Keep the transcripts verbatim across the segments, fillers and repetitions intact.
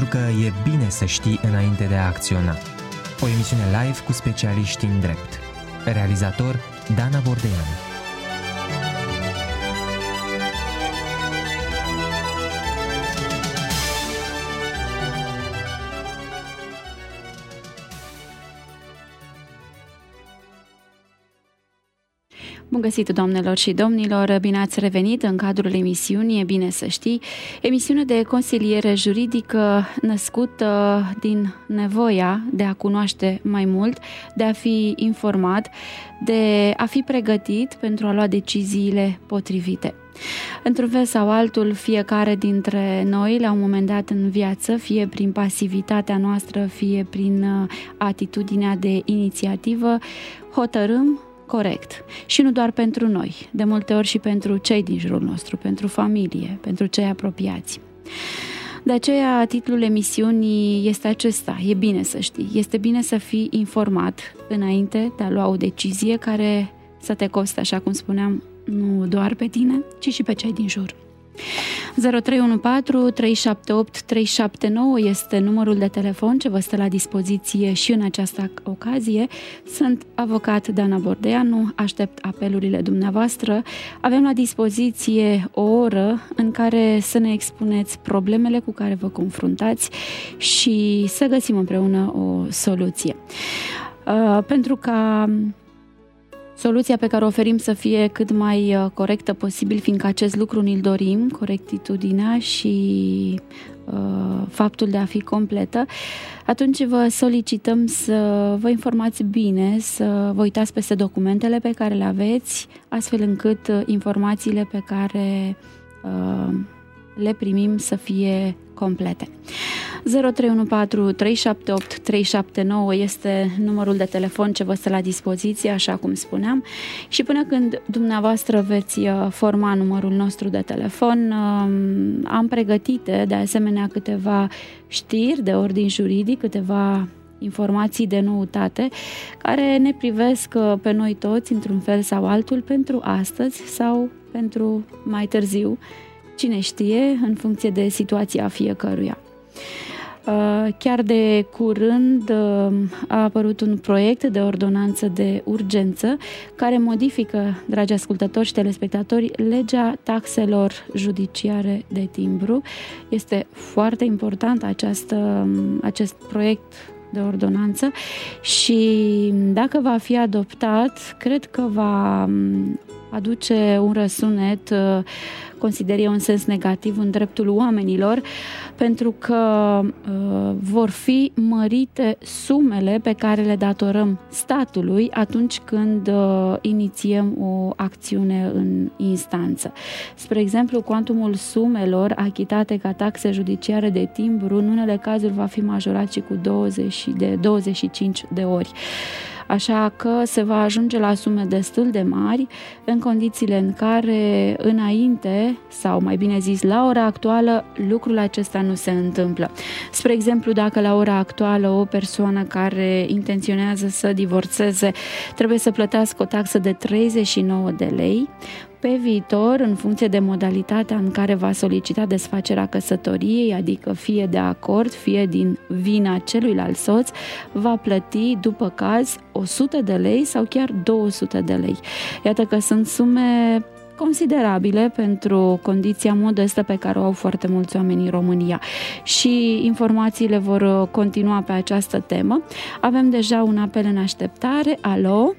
pentru că e bine să știi înainte de a acționa. O emisiune live cu specialiști în drept. Realizator Dana Bordeanu. Bun găsit, doamnelor și domnilor! Bine ați revenit în cadrul emisiunii E bine să știi, emisiune de consiliere juridică născută din nevoia de a cunoaște mai mult, de a fi informat, de a fi pregătit pentru a lua deciziile potrivite. Într-un fel sau altul, fiecare dintre noi, la un moment dat în viață, fie prin pasivitatea noastră, fie prin atitudinea de inițiativă, hotărâm corect. Și nu doar pentru noi, de multe ori și pentru cei din jurul nostru, pentru familie, pentru cei apropiați. De aceea, titlul emisiunii este acesta: E bine să știi. Este bine să fii informat înainte de a lua o decizie care să te coste, așa cum spuneam, nu doar pe tine, ci și pe cei din jur. zero trei unu patru trei șapte opt trei șapte nouă este numărul de telefon ce vă stă la dispoziție și în această ocazie. Sunt avocat Dana Bordeanu, aștept apelurile dumneavoastră. Avem la dispoziție o oră în care să ne expuneți problemele cu care vă confruntați și să găsim împreună o soluție. Uh, pentru ca soluția pe care o oferim să fie cât mai corectă posibil, fiindcă acest lucru ni-l dorim, corectitudinea și uh, faptul de a fi completă, atunci vă solicităm să vă informați bine, să vă uitați peste documentele pe care le aveți, astfel încât informațiile pe care uh, le primim să fie complete. zero trei unu patru trei șapte opt trei șapte nouă este numărul de telefon ce vă stă la dispoziție, așa cum spuneam, și până când dumneavoastră veți forma numărul nostru de telefon, am pregătite de asemenea câteva știri de ordin juridic, câteva informații de noutate care ne privesc pe noi toți într-un fel sau altul pentru astăzi sau pentru mai târziu, cine știe, în funcție de situația fiecăruia. Chiar de curând a apărut un proiect de ordonanță de urgență care modifică, dragi ascultători și telespectatori, legea taxelor judiciare de timbru. Este foarte important această, acest proiect de ordonanță și dacă va fi adoptat, cred că va aduce un răsunet, consider eu, în sens negativ în dreptul oamenilor, pentru că uh, vor fi mărite sumele pe care le datorăm statului atunci când uh, inițiem o acțiune în instanță. Spre exemplu, cuantumul sumelor achitate ca taxe judiciare de timbru în unele cazuri va fi majorat și cu douăzeci de douăzeci și cinci de ori. Așa că se va ajunge la sume destul de mari în condițiile în care înainte, sau mai bine zis la ora actuală, lucrul acesta nu se întâmplă. Spre exemplu, dacă la ora actuală o persoană care intenționează să divorțeze trebuie să plătească o taxă de treizeci și nouă de lei, pe viitor, în funcție de modalitatea în care va solicita desfacerea căsătoriei, adică fie de acord, fie din vina celuilalt soț, va plăti, după caz, o sută de lei sau chiar două sute de lei. Iată că sunt sume considerabile pentru condiția modestă pe care o au foarte mulți oameni în România. Și informațiile vor continua pe această temă. Avem deja un apel în așteptare. Alo?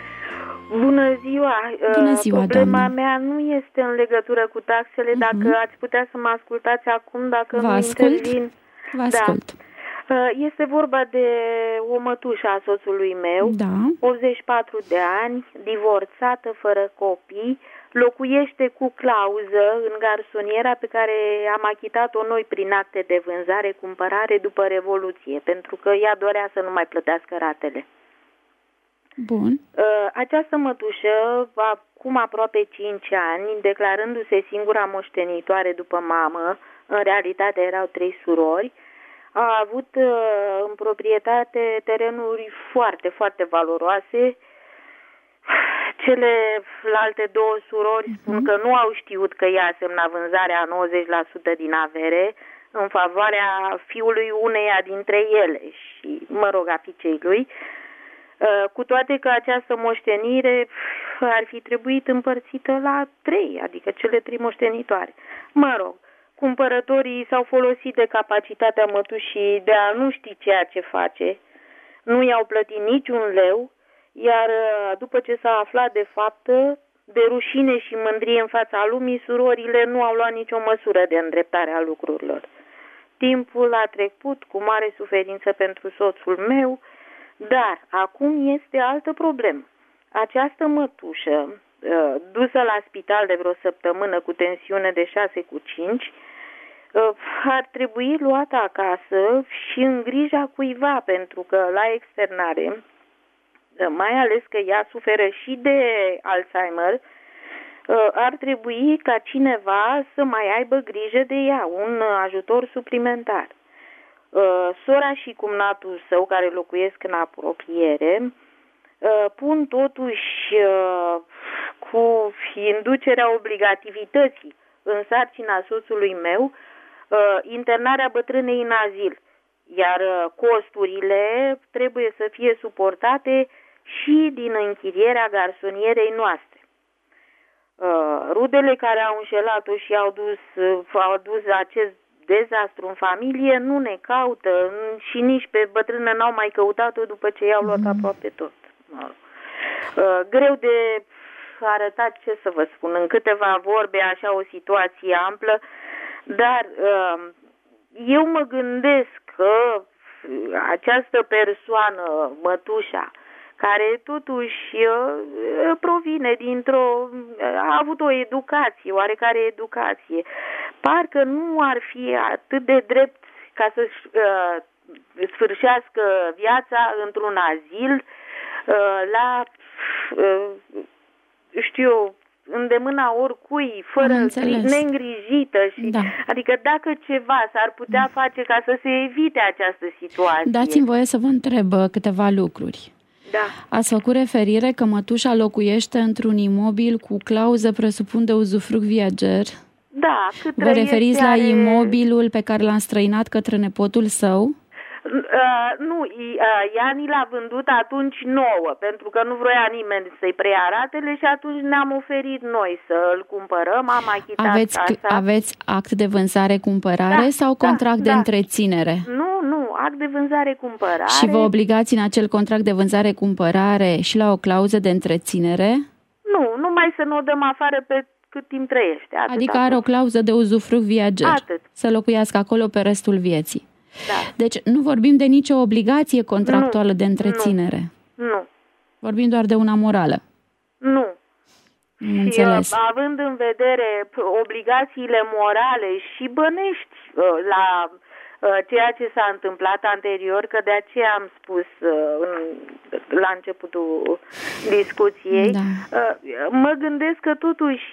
Bună ziua! Bună ziua, Problema doamnă. mea nu este în legătură cu taxele, uh-huh. Dacă ați putea să mă ascultați acum, dacă Vă nu ascult? intervin. Vă ascult. Da. Este vorba de o mătușă a soțului meu, da. optzeci și patru de ani, divorțată, fără copii, locuiește cu clauză în garsoniera pe care am achitat-o noi prin acte de vânzare-cumpărare după Revoluție, pentru că ea dorea să nu mai plătească ratele. Bun. Această mătușă, acum aproape cinci ani, declarându-se singura moștenitoare după mamă, în realitate erau trei surori, a avut în proprietate terenuri foarte, foarte valoroase. Celelalte două surori spun că nu au știut că ea semna vânzarea a nouăzeci la sută din avere, în favoarea fiului uneia dintre ele și, mă rog, a fiicei lui, cu toate că această moștenire ar fi trebuit împărțită la trei, adică cele trei moștenitoare. Mă rog, cumpărătorii s-au folosit de capacitatea mătușii de a nu ști ceea ce face, nu i-au plătit niciun leu, iar după ce s-a aflat de fapt, de rușine și mândrie în fața lumii, surorile nu au luat nicio măsură de îndreptare a lucrurilor. Timpul a trecut cu mare suferință pentru soțul meu, dar acum este altă problemă. Această mătușă, dusă la spital de vreo săptămână cu tensiune de șase cu cinci, ar trebui luată acasă și în grija cuiva, pentru că la externare, mai ales că ea suferă și de Alzheimer, ar trebui ca cineva să mai aibă grijă de ea, un ajutor suplimentar. Sora și cumnatul său, care locuiesc în apropiere, pun totuși cu inducerea obligativității în sarcina soțului meu internarea bătrânei în azil, iar costurile trebuie să fie suportate și din închirierea garsonierei noastre. Rudele care au înșelat-o și au dus, au dus acest dezastru în familie nu ne caută și nici pe bătrână n-au mai căutat-o după ce i-au luat aproape tot. Greu de arătat, ce să vă spun, în câteva vorbe, așa o situație amplă, dar eu mă gândesc că această persoană, mătușa, care totuși provine dintr-o... a avut o educație, oarecare educație, parcă nu ar fi atât de drept ca să-și uh, sfârșească viața într-un azil uh, la, uh, știu eu, îndemâna oricui, fără neîngrijită. Și, da. Adică dacă ceva s-ar putea face ca să se evite această situație. Dați-mi voie să vă întreb câteva lucruri. Da. Ați făcut referire că mătușa locuiește într-un imobil cu clauză, presupun, de uzufruct viager. Da. Vă referiți are... la imobilul pe care l-a înstrăinat către nepotul său? Uh, nu, uh, ea ni l-a vândut atunci nouă, pentru că nu vroia nimeni să-i preia ratele și atunci ne-am oferit noi să-l cumpărăm, am achitat aveți, casa. Aveți act de vânzare-cumpărare, da, sau contract da, de da. întreținere? Nu, nu, act de vânzare-cumpărare. Și vă obligați în acel contract de vânzare-cumpărare și la o clauză de întreținere? Nu, numai să nu o dăm afară pe cât timp trăiește. Atât adică are o clauză de uzufruct viager. Atât. Să locuiască acolo pe restul vieții. Da. Deci nu vorbim de nicio obligație contractuală nu, de întreținere. Nu. nu. Vorbim doar de una morală. Nu. Înțeles. Și având în vedere obligațiile morale și bănești la ceea ce s-a întâmplat anterior, că de aceea am spus la începutul discuției, da. mă gândesc că totuși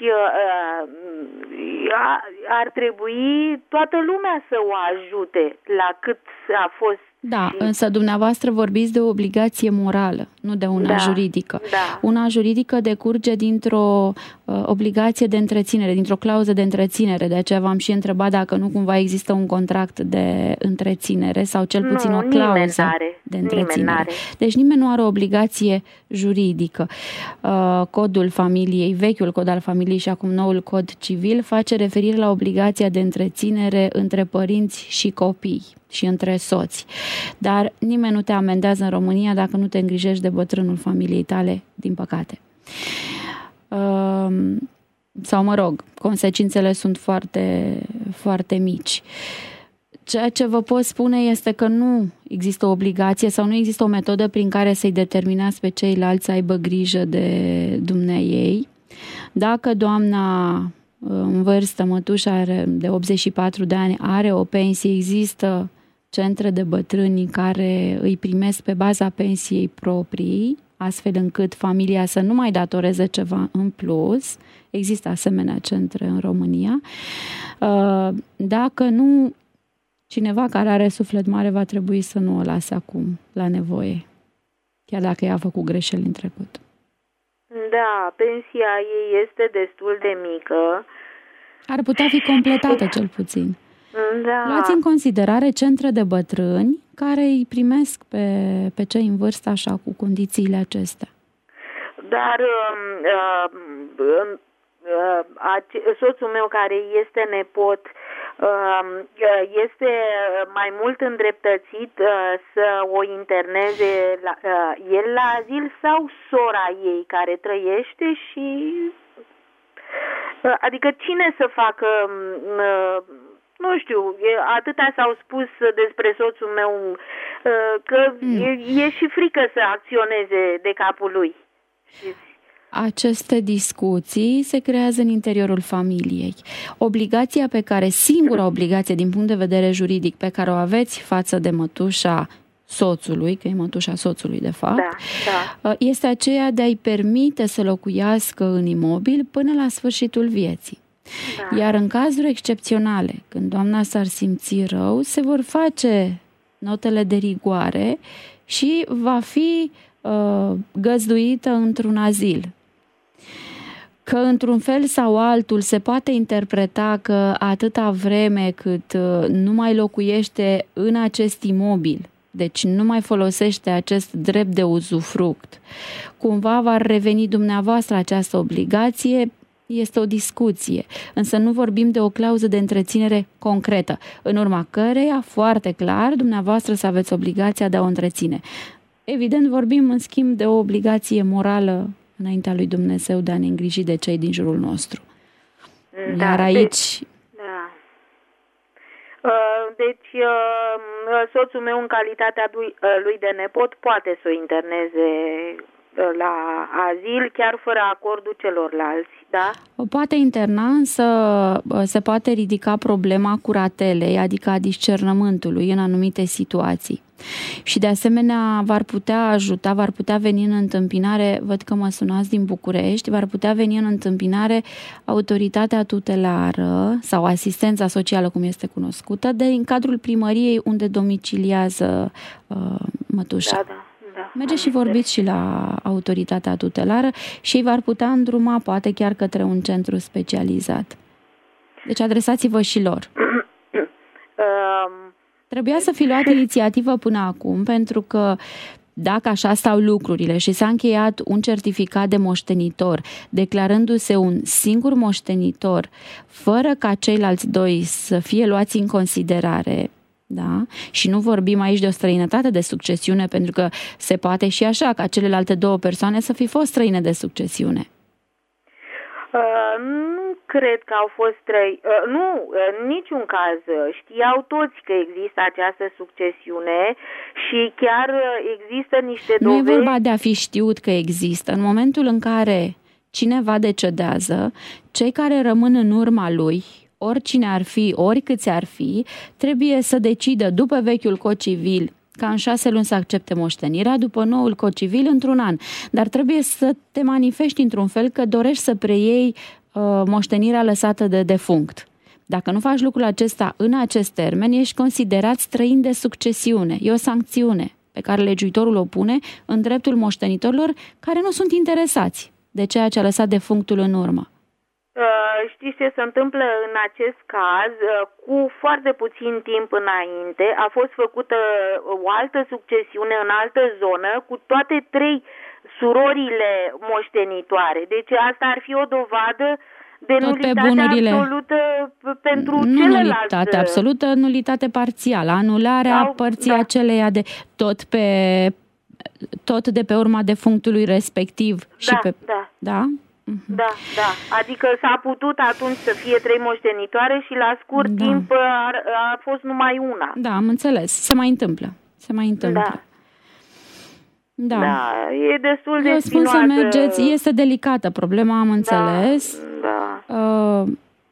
ar trebui toată lumea să o ajute la cât a fost. Da, însă dumneavoastră vorbiți de o obligație morală, nu de una da, juridică. Da. Una juridică decurge dintr-o uh, obligație de întreținere, dintr-o clauză de întreținere. De aceea v-am și întrebat dacă nu cumva există un contract de întreținere sau cel puțin nu, o clauză n-are. de întreținere. Nimeni n-are. Deci nimeni nu are o obligație juridică. Uh, codul familiei, vechiul cod al familiei și acum noul cod civil face referire la obligația de întreținere între părinți și copii și între soți. Dar nimeni nu te amendează în România dacă nu te îngrijești de bătrânul familiei tale, din păcate. Sau, mă rog, consecințele sunt foarte, foarte mici. Ceea ce vă pot spune este că nu există o obligație sau nu există o metodă prin care să-i determinați pe ceilalți să aibă grijă de dumneaei. Dacă doamna în vârstă, mătușa de optzeci și patru de ani, are o pensie, există centre de bătrâni care îi primesc pe baza pensiei proprii, astfel încât familia să nu mai datoreze ceva în plus. Există asemenea centre în România. Dacă nu, cineva care are suflet mare va trebui să nu o lase acum la nevoie, chiar dacă ea a făcut greșeli în trecut. Da, pensia ei este destul de mică. Ar putea fi completată cel puțin. Da. Luați în considerare centre de bătrâni care îi primesc pe, pe cei în vârstă așa, cu condițiile acestea. Dar uh, uh, uh, soțul meu, care este nepot, uh, este mai mult îndreptățit uh, să o interneze la, uh, el la azil sau sora ei care trăiește și... Uh, adică cine să facă... Uh, Nu știu, atâta s-au spus despre soțul meu că mm. e, e și frică să acționeze de capul lui. Aceste discuții se creează în interiorul familiei. Obligația pe care, singura obligație din punct de vedere juridic pe care o aveți față de mătușa soțului, că e mătușa soțului de fapt, da, da. este aceea de a-i permite să locuiască în imobil până la sfârșitul vieții. Da. Iar în cazuri excepționale, când doamna s-ar simți rău, se vor face notele de rigoare și va fi uh, găzduită într-un azil. Că într-un fel sau altul se poate interpreta că atâta vreme cât uh, nu mai locuiește în acest imobil, deci nu mai folosește acest drept de uzufruct, cumva va reveni dumneavoastră această obligație. Este o discuție, însă nu vorbim de o clauză de întreținere concretă, în urma căreia, foarte clar, dumneavoastră să aveți obligația de a o întreține. Evident, vorbim, în schimb, de o obligație morală înaintea lui Dumnezeu de a ne îngriji de cei din jurul nostru. Da, Iar aici... Da. Deci, soțul meu, în calitatea lui de nepot, poate să o interneze la azil, chiar fără acordul celorlalți, da? O poate interna, însă se poate ridica problema curatelei, adică a discernământului în anumite situații. Și de asemenea v-ar putea ajuta, v-ar putea veni în întâmpinare, văd că mă sunați din București, v-ar putea veni în întâmpinare autoritatea tutelară sau asistența socială, cum este cunoscută, de în cadrul primăriei unde domiciliază uh, mătușa. Da, da. Da, Mergeți și vorbiți și la autoritatea tutelară și ei v-ar putea îndruma, poate chiar către un centru specializat. Deci adresați-vă și lor. Trebuia să fi luat inițiativă până acum, pentru că dacă așa stau lucrurile și s-a încheiat un certificat de moștenitor, declarându-se un singur moștenitor, fără ca ceilalți doi să fie luați în considerare, da? Și nu vorbim aici de o străinătate de succesiune, pentru că se poate și așa ca celelalte două persoane să fi fost străine de succesiune. Uh, nu cred că au fost străini. Uh, nu, în niciun caz. Știau toți că există această succesiune și chiar există niște dovezi. Nu e vorba de a fi știut că există. În momentul în care cineva decedează, cei care rămân în urma lui, oricine ar fi, oricâți ar fi, trebuie să decidă după vechiul cod civil ca în șase luni să accepte moștenirea, după noul cod civil într-un an. Dar trebuie să te manifesti într-un fel că dorești să preiei uh, moștenirea lăsată de defunct. Dacă nu faci lucrul acesta în acest termen, ești considerat străin de succesiune. E o sancțiune pe care legiuitorul o pune în dreptul moștenitorilor care nu sunt interesați de ceea ce a lăsat defunctul în urmă. Știți ce se întâmplă în acest caz? Cu foarte puțin timp înainte a fost făcută o altă succesiune în altă zonă cu toate trei surorile moștenitoare. Deci asta ar fi o dovadă de tot nulitate absolută pentru nu celălalt. Nulitate absolută, nulitate parțială, anularea sau, părții da. aceleia de tot pe tot de pe urma defunctului respectiv da, și pe da. Da? Da, da. Adică s-a putut atunci să fie trei moștenitoare și la scurt da. timp a, a fost numai una. Da, am înțeles. Se mai întâmplă. Se mai întâmplă. Da. Da. Da, e destul de Eu spun spinoasă. să mergeți, este delicată problema, am înțeles. Da. da. Uh,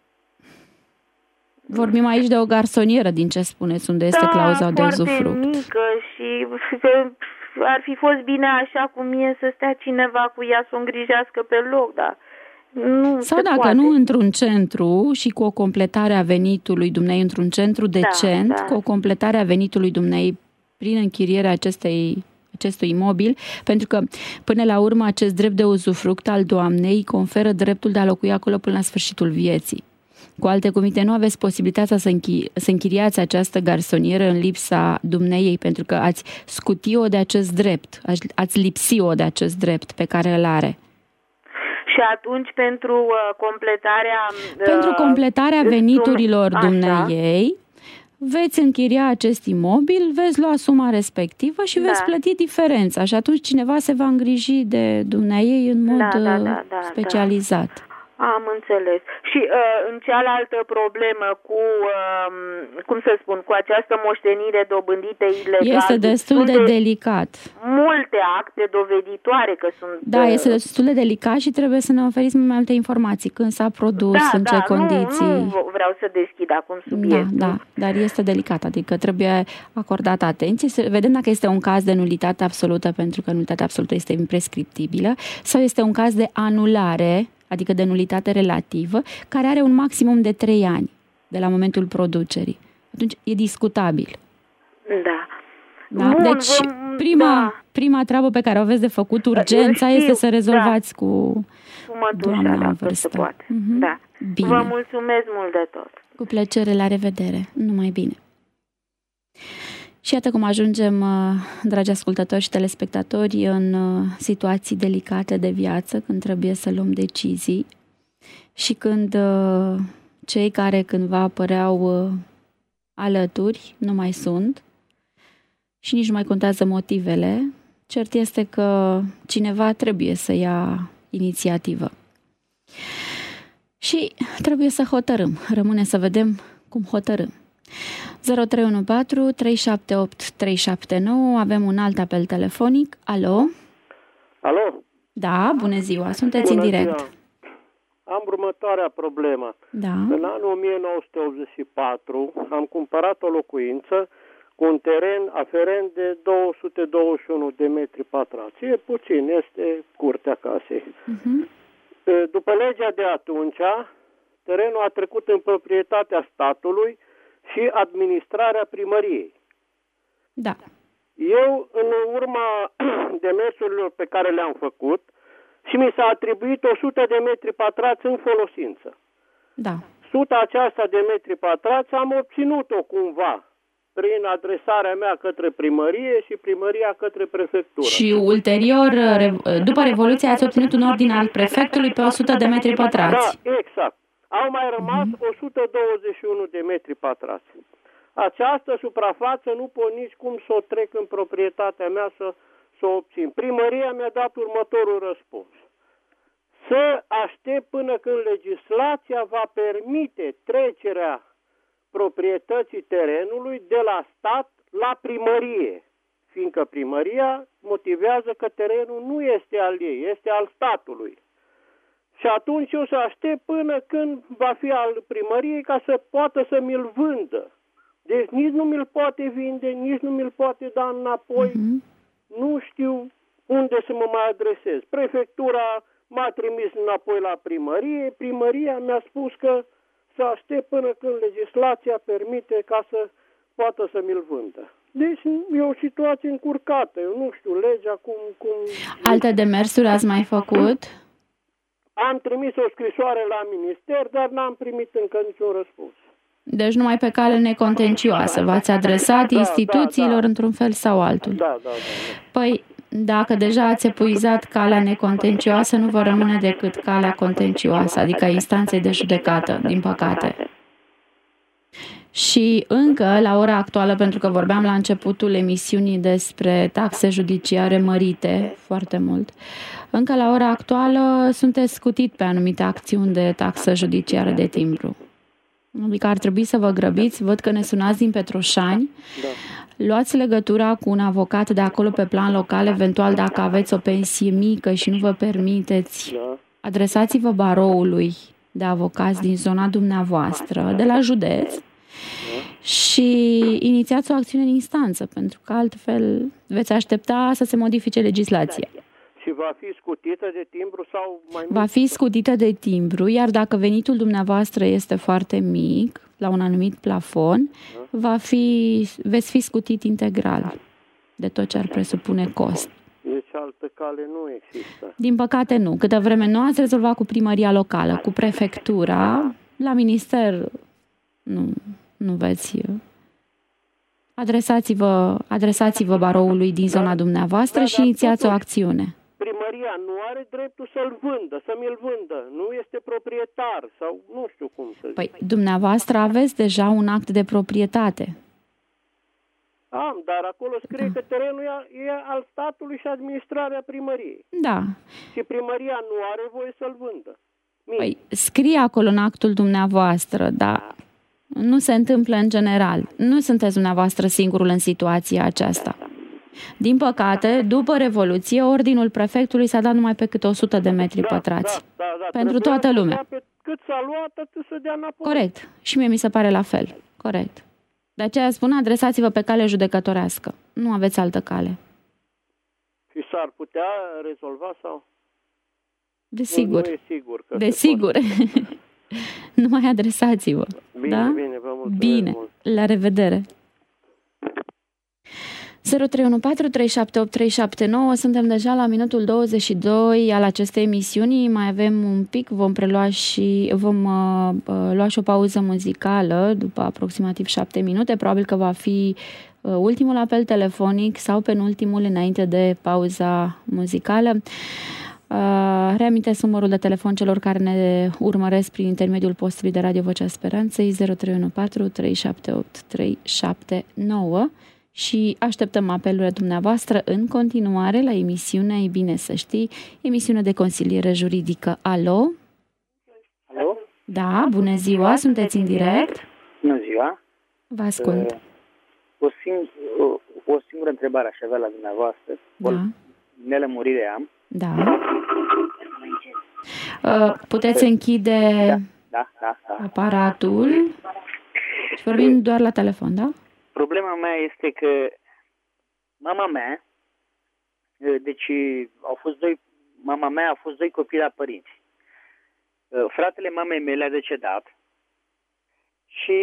vorbim aici de o garsonieră, din ce spuneți, unde este da, clauza de uzufruct. Da, foarte mică și ar fi fost bine așa cum e să stea cineva cu ea să o îngrijească pe loc, dar nu sau se dacă poate. nu într-un centru și cu o completare a venitului dumnei într-un centru decent, da, da. cu o completare a venitului dumnei prin închirierea acestei, acestui imobil, pentru că până la urmă acest drept de uzufruct al doamnei conferă dreptul de a locui acolo până la sfârșitul vieții. Cu alte cuvinte, nu aveți posibilitatea să, închi- să închiriați această garsonieră în lipsa dumneiei, pentru că ați scuti-o de acest drept, ați lipsi-o de acest drept pe care îl are. Și atunci pentru uh, completarea... Uh, pentru completarea veniturilor sum... dumneiei, veți închiria acest imobil, veți lua suma respectivă și da. veți plăti diferența. Și atunci cineva se va îngriji de dumneiei în mod da, da, da, da, specializat. Da. Am înțeles. Și uh, în cealaltă problemă cu, uh, cum să spun, cu această moștenire dobândită ilegal... Este destul de delicat. Multe acte doveditoare că sunt... Da, uh, este destul de delicat și trebuie să ne oferiți mai multe informații. Când s-a produs, da, în ce da, condiții... Nu, nu vreau să deschid acum subiectul. Da, da, dar este delicat, adică trebuie acordată atenție. Să vedem dacă este un caz de nulitate absolută, pentru că nulitatea absolută este imprescriptibilă, sau este un caz de anulare, adică de nulitate relativă, care are un maximum de trei ani de la momentul producerii. Atunci e discutabil. Da. da? Bun, deci prima, da. prima treabă pe care o aveți de făcut, urgența, știu, este să rezolvați da. cu doamna în vârstă. Uh-huh. Da. Bine. Vă mulțumesc mult de tot. Cu plăcere, la revedere. Numai bine. Și iată cum ajungem, dragi ascultători și telespectatori, în situații delicate de viață, când trebuie să luăm decizii și când cei care cândva păreau alături nu mai sunt și nici nu mai contează motivele. Cert este că cineva trebuie să ia inițiativă. Și trebuie să hotărâm. Rămâne să vedem cum hotărâm. zero trei unu patru trei șapte opt trei șapte nouă. Avem un alt apel telefonic. Alo? Alo? Da, bună ziua, sunteți bună în direct. Ziua. Am următoarea problemă. Da. În anul o mie nouă sute optzeci și patru am cumpărat o locuință cu un teren aferent de două sute douăzeci și unu de metri pătrați. E puțin, este curtea casei. Uh-huh. După legea de atunci, terenul a trecut în proprietatea statului și administrarea primăriei. Da. Eu, în urma demersurilor pe care le-am făcut, și mi s-a atribuit o sută de metri pătrați în folosință. Da. Suta aceasta de metri pătrați am obținut-o cumva prin adresarea mea către primărie și primăria către prefectură. Și ulterior, după Revoluție, ați obținut un ordin al prefectului pe o sută de metri pătrați. Da, exact. Au mai rămas o sută douăzeci și unu de metri pătrați. Această suprafață nu pot nici cum să o trec în proprietatea mea să, să o obțin. Primăria mi-a dat următorul răspuns. Să aștept până când legislația va permite trecerea proprietății terenului de la stat la primărie, fiindcă primăria motivează că terenul nu este al ei, este al statului. Și atunci eu să aștept până când va fi al primăriei ca să poată să mi-l vândă. Deci nici nu mi-l poate vinde, nici nu mi-l poate da înapoi. Uh-huh. Nu știu unde să mă mai adresez. Prefectura m-a trimis înapoi la primărie. Primăria mi-a spus că să aștept până când legislația permite ca să poată să mi-l vândă. Deci e o situație încurcată. Eu nu știu legea cum... cum... Alte demersuri ați mai făcut? Am trimis o scrisoare la minister, dar n-am primit încă niciun răspuns. Deci numai pe cale necontencioasă. V-ați adresat da, instituțiilor da, da. într-un fel sau altul. Da, da, da. Păi, dacă deja ați epuizat calea necontencioasă, nu vă rămâne decât calea contencioasă, adică instanței de judecată, din păcate. Și încă, la ora actuală, pentru că vorbeam la începutul emisiunii despre taxe judiciare mărite foarte mult, încă la ora actuală sunteți scutit pe anumite acțiuni de taxă judiciară de timbru. Adică ar trebui să vă grăbiți, văd că ne sunați din Petroșani, da. Luați legătura cu un avocat de acolo pe plan local, eventual dacă aveți o pensie mică și nu vă permiteți, da. Adresați-vă baroului de avocați din zona dumneavoastră, de la județ, da. Și inițiați o acțiune în instanță, pentru că altfel veți aștepta să se modifice legislația. Și va fi scutită de timbru sau mai mult? Va fi scutită de timbru, iar dacă venitul dumneavoastră este foarte mic, la un anumit plafon, va fi, veți fi scutit integral de tot ce ar presupune cost. Deci altă cale nu există. Din păcate nu. Câtă vreme nu ați rezolvat cu primăria locală, cu prefectura, la minister nu, nu veți... Adresați-vă, adresați-vă baroului din zona dumneavoastră da, și inițiați o acțiune. Primăria nu are dreptul să-l vândă, să mi-l vândă. Nu este proprietar sau nu știu cum să zic. Păi, dumneavoastră aveți deja un act de proprietate. Am, dar acolo scrie da. că terenul e, e al statului și administrarea primăriei. Da. Și primăria nu are voie să-l vândă. Mie. Păi, scrie acolo în actul dumneavoastră, dar nu se întâmplă în general. Nu sunteți dumneavoastră singurul în situația aceasta. Din păcate, după Revoluție, ordinul prefectului s-a dat numai pe câte o sută de metri da, pătrați. Da, da, da. Pentru Trebuia toată lumea. Pe cât s-a luat, atât să dea înapoi. Corect. Și mie mi se pare la fel. Corect. De aceea spun, adresați-vă pe cale judecătorească. Nu aveți altă cale. Și s-ar putea rezolva sau? Desigur. Nu, nu e sigur. Că Desigur. Nu mai adresați-vă. Bine, da? bine, vă mulțumesc Bine. mult. La revedere. zero trei unu patru trei șapte opt trei șapte nouă. Suntem deja la minutul douăzeci și doi al acestei emisiuni. Mai avem un pic, vom prelua și vom uh, lua și o pauză muzicală după aproximativ șapte minute. Probabil că va fi uh, ultimul apel telefonic sau penultimul înainte de pauza muzicală. Uh, reamintesc numărul de telefon celor care ne urmăresc prin intermediul postului de Radio Vocea Speranței zero trei unu patru trei șapte opt trei șapte nouă și așteptăm apelurile dumneavoastră în continuare la emisiunea E bine să știi, emisiune de consiliere juridică. Alo? Alo? Da, bună ziua, sunteți în direct? Bună ziua. Vă ascult. Uh, o, sing- o, o singură întrebare aș avea la dumneavoastră. Da. O nelămurire am. Da. Uh, puteți închide da, da, da. aparatul și vorbim doar la telefon, da? Problema mea este că mama mea, deci au fost doi, mama mea a fost doi copii la părinți. Fratele mamei mele a decedat și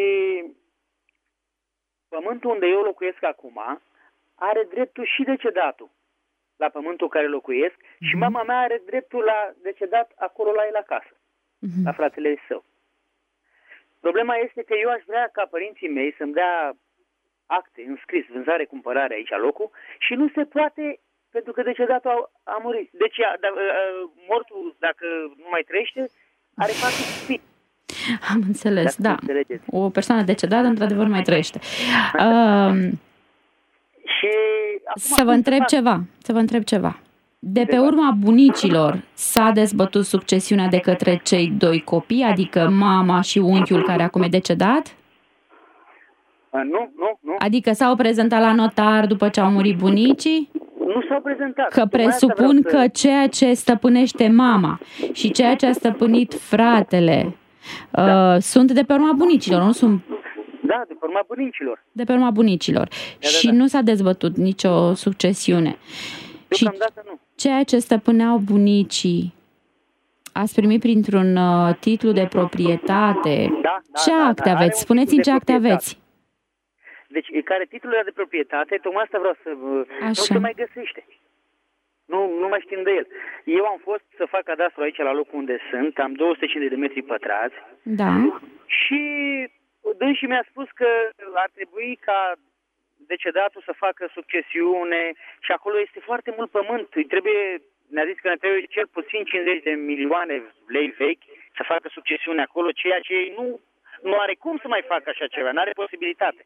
pământul unde eu locuiesc acum are dreptul și decedatul la pământul care locuiesc mm-hmm. și mama mea are dreptul la decedat acolo la el acasă, mm-hmm. la fratele său. Problema este că eu aș vrea ca părinții mei să-mi dea acte înscris, vânzare, cumpărare aici locul și nu se poate pentru că decedatul a, a murit. Deci a, a, a, mortul, dacă nu mai trăiește, are patru copii. Am înțeles, da. O persoană decedată, într-adevăr, mai trăiește. Uh, și să vă întreb ceva, să vă întreb ceva. De pe urma bunicilor s-a dezbătut succesiunea de către cei doi copii, adică mama și unchiul care acum e decedat? Nu, nu, nu. Adică s-au prezentat la notar după ce au murit bunicii? Nu s-au prezentat. Că presupun că să... ceea ce stăpânește mama și ceea ce a stăpânit fratele da. uh, sunt de pe urma bunicilor, nu sunt... Da, de pe urma bunicilor. De pe urma bunicilor. Da, și da, da. Nu s-a dezbătut nicio succesiune. Deocamdată nu. Ceea ce stăpâneau bunicii ați primit printr-un uh, titlu de proprietate. Da, da, ce da, acte da, aveți? Spuneți-mi ce acte aveți. Deci, care titlul de proprietate, tocmai asta vreau să... Așa. Nu se mai găsește. Nu, nu mai știm de el. Eu am fost să fac cadastru aici la locul unde sunt, am două sute cincizeci de metri pătrați. Da. Și dânsul mi-a spus că ar trebui ca decedatul să facă succesiune și acolo este foarte mult pământ. Îi trebuie, ne-a zis că ne trebuie cel puțin cincizeci de milioane lei vechi să facă succesiune acolo, ceea ce nu, nu are cum să mai facă așa ceva, nu are posibilitate.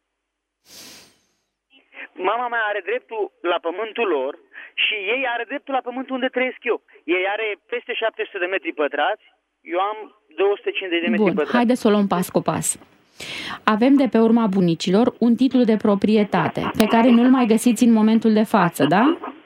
Mama mea are dreptul la pământul lor și ei are dreptul la pământul unde trăiesc eu. Ei are peste șapte sute de metri pătrați, eu am două sute cincizeci de metri Bun, pătrați. haideți să o luăm pas cu pas. Avem de pe urma bunicilor un titlu de proprietate pe care nu-l mai găsiți în momentul de față, da?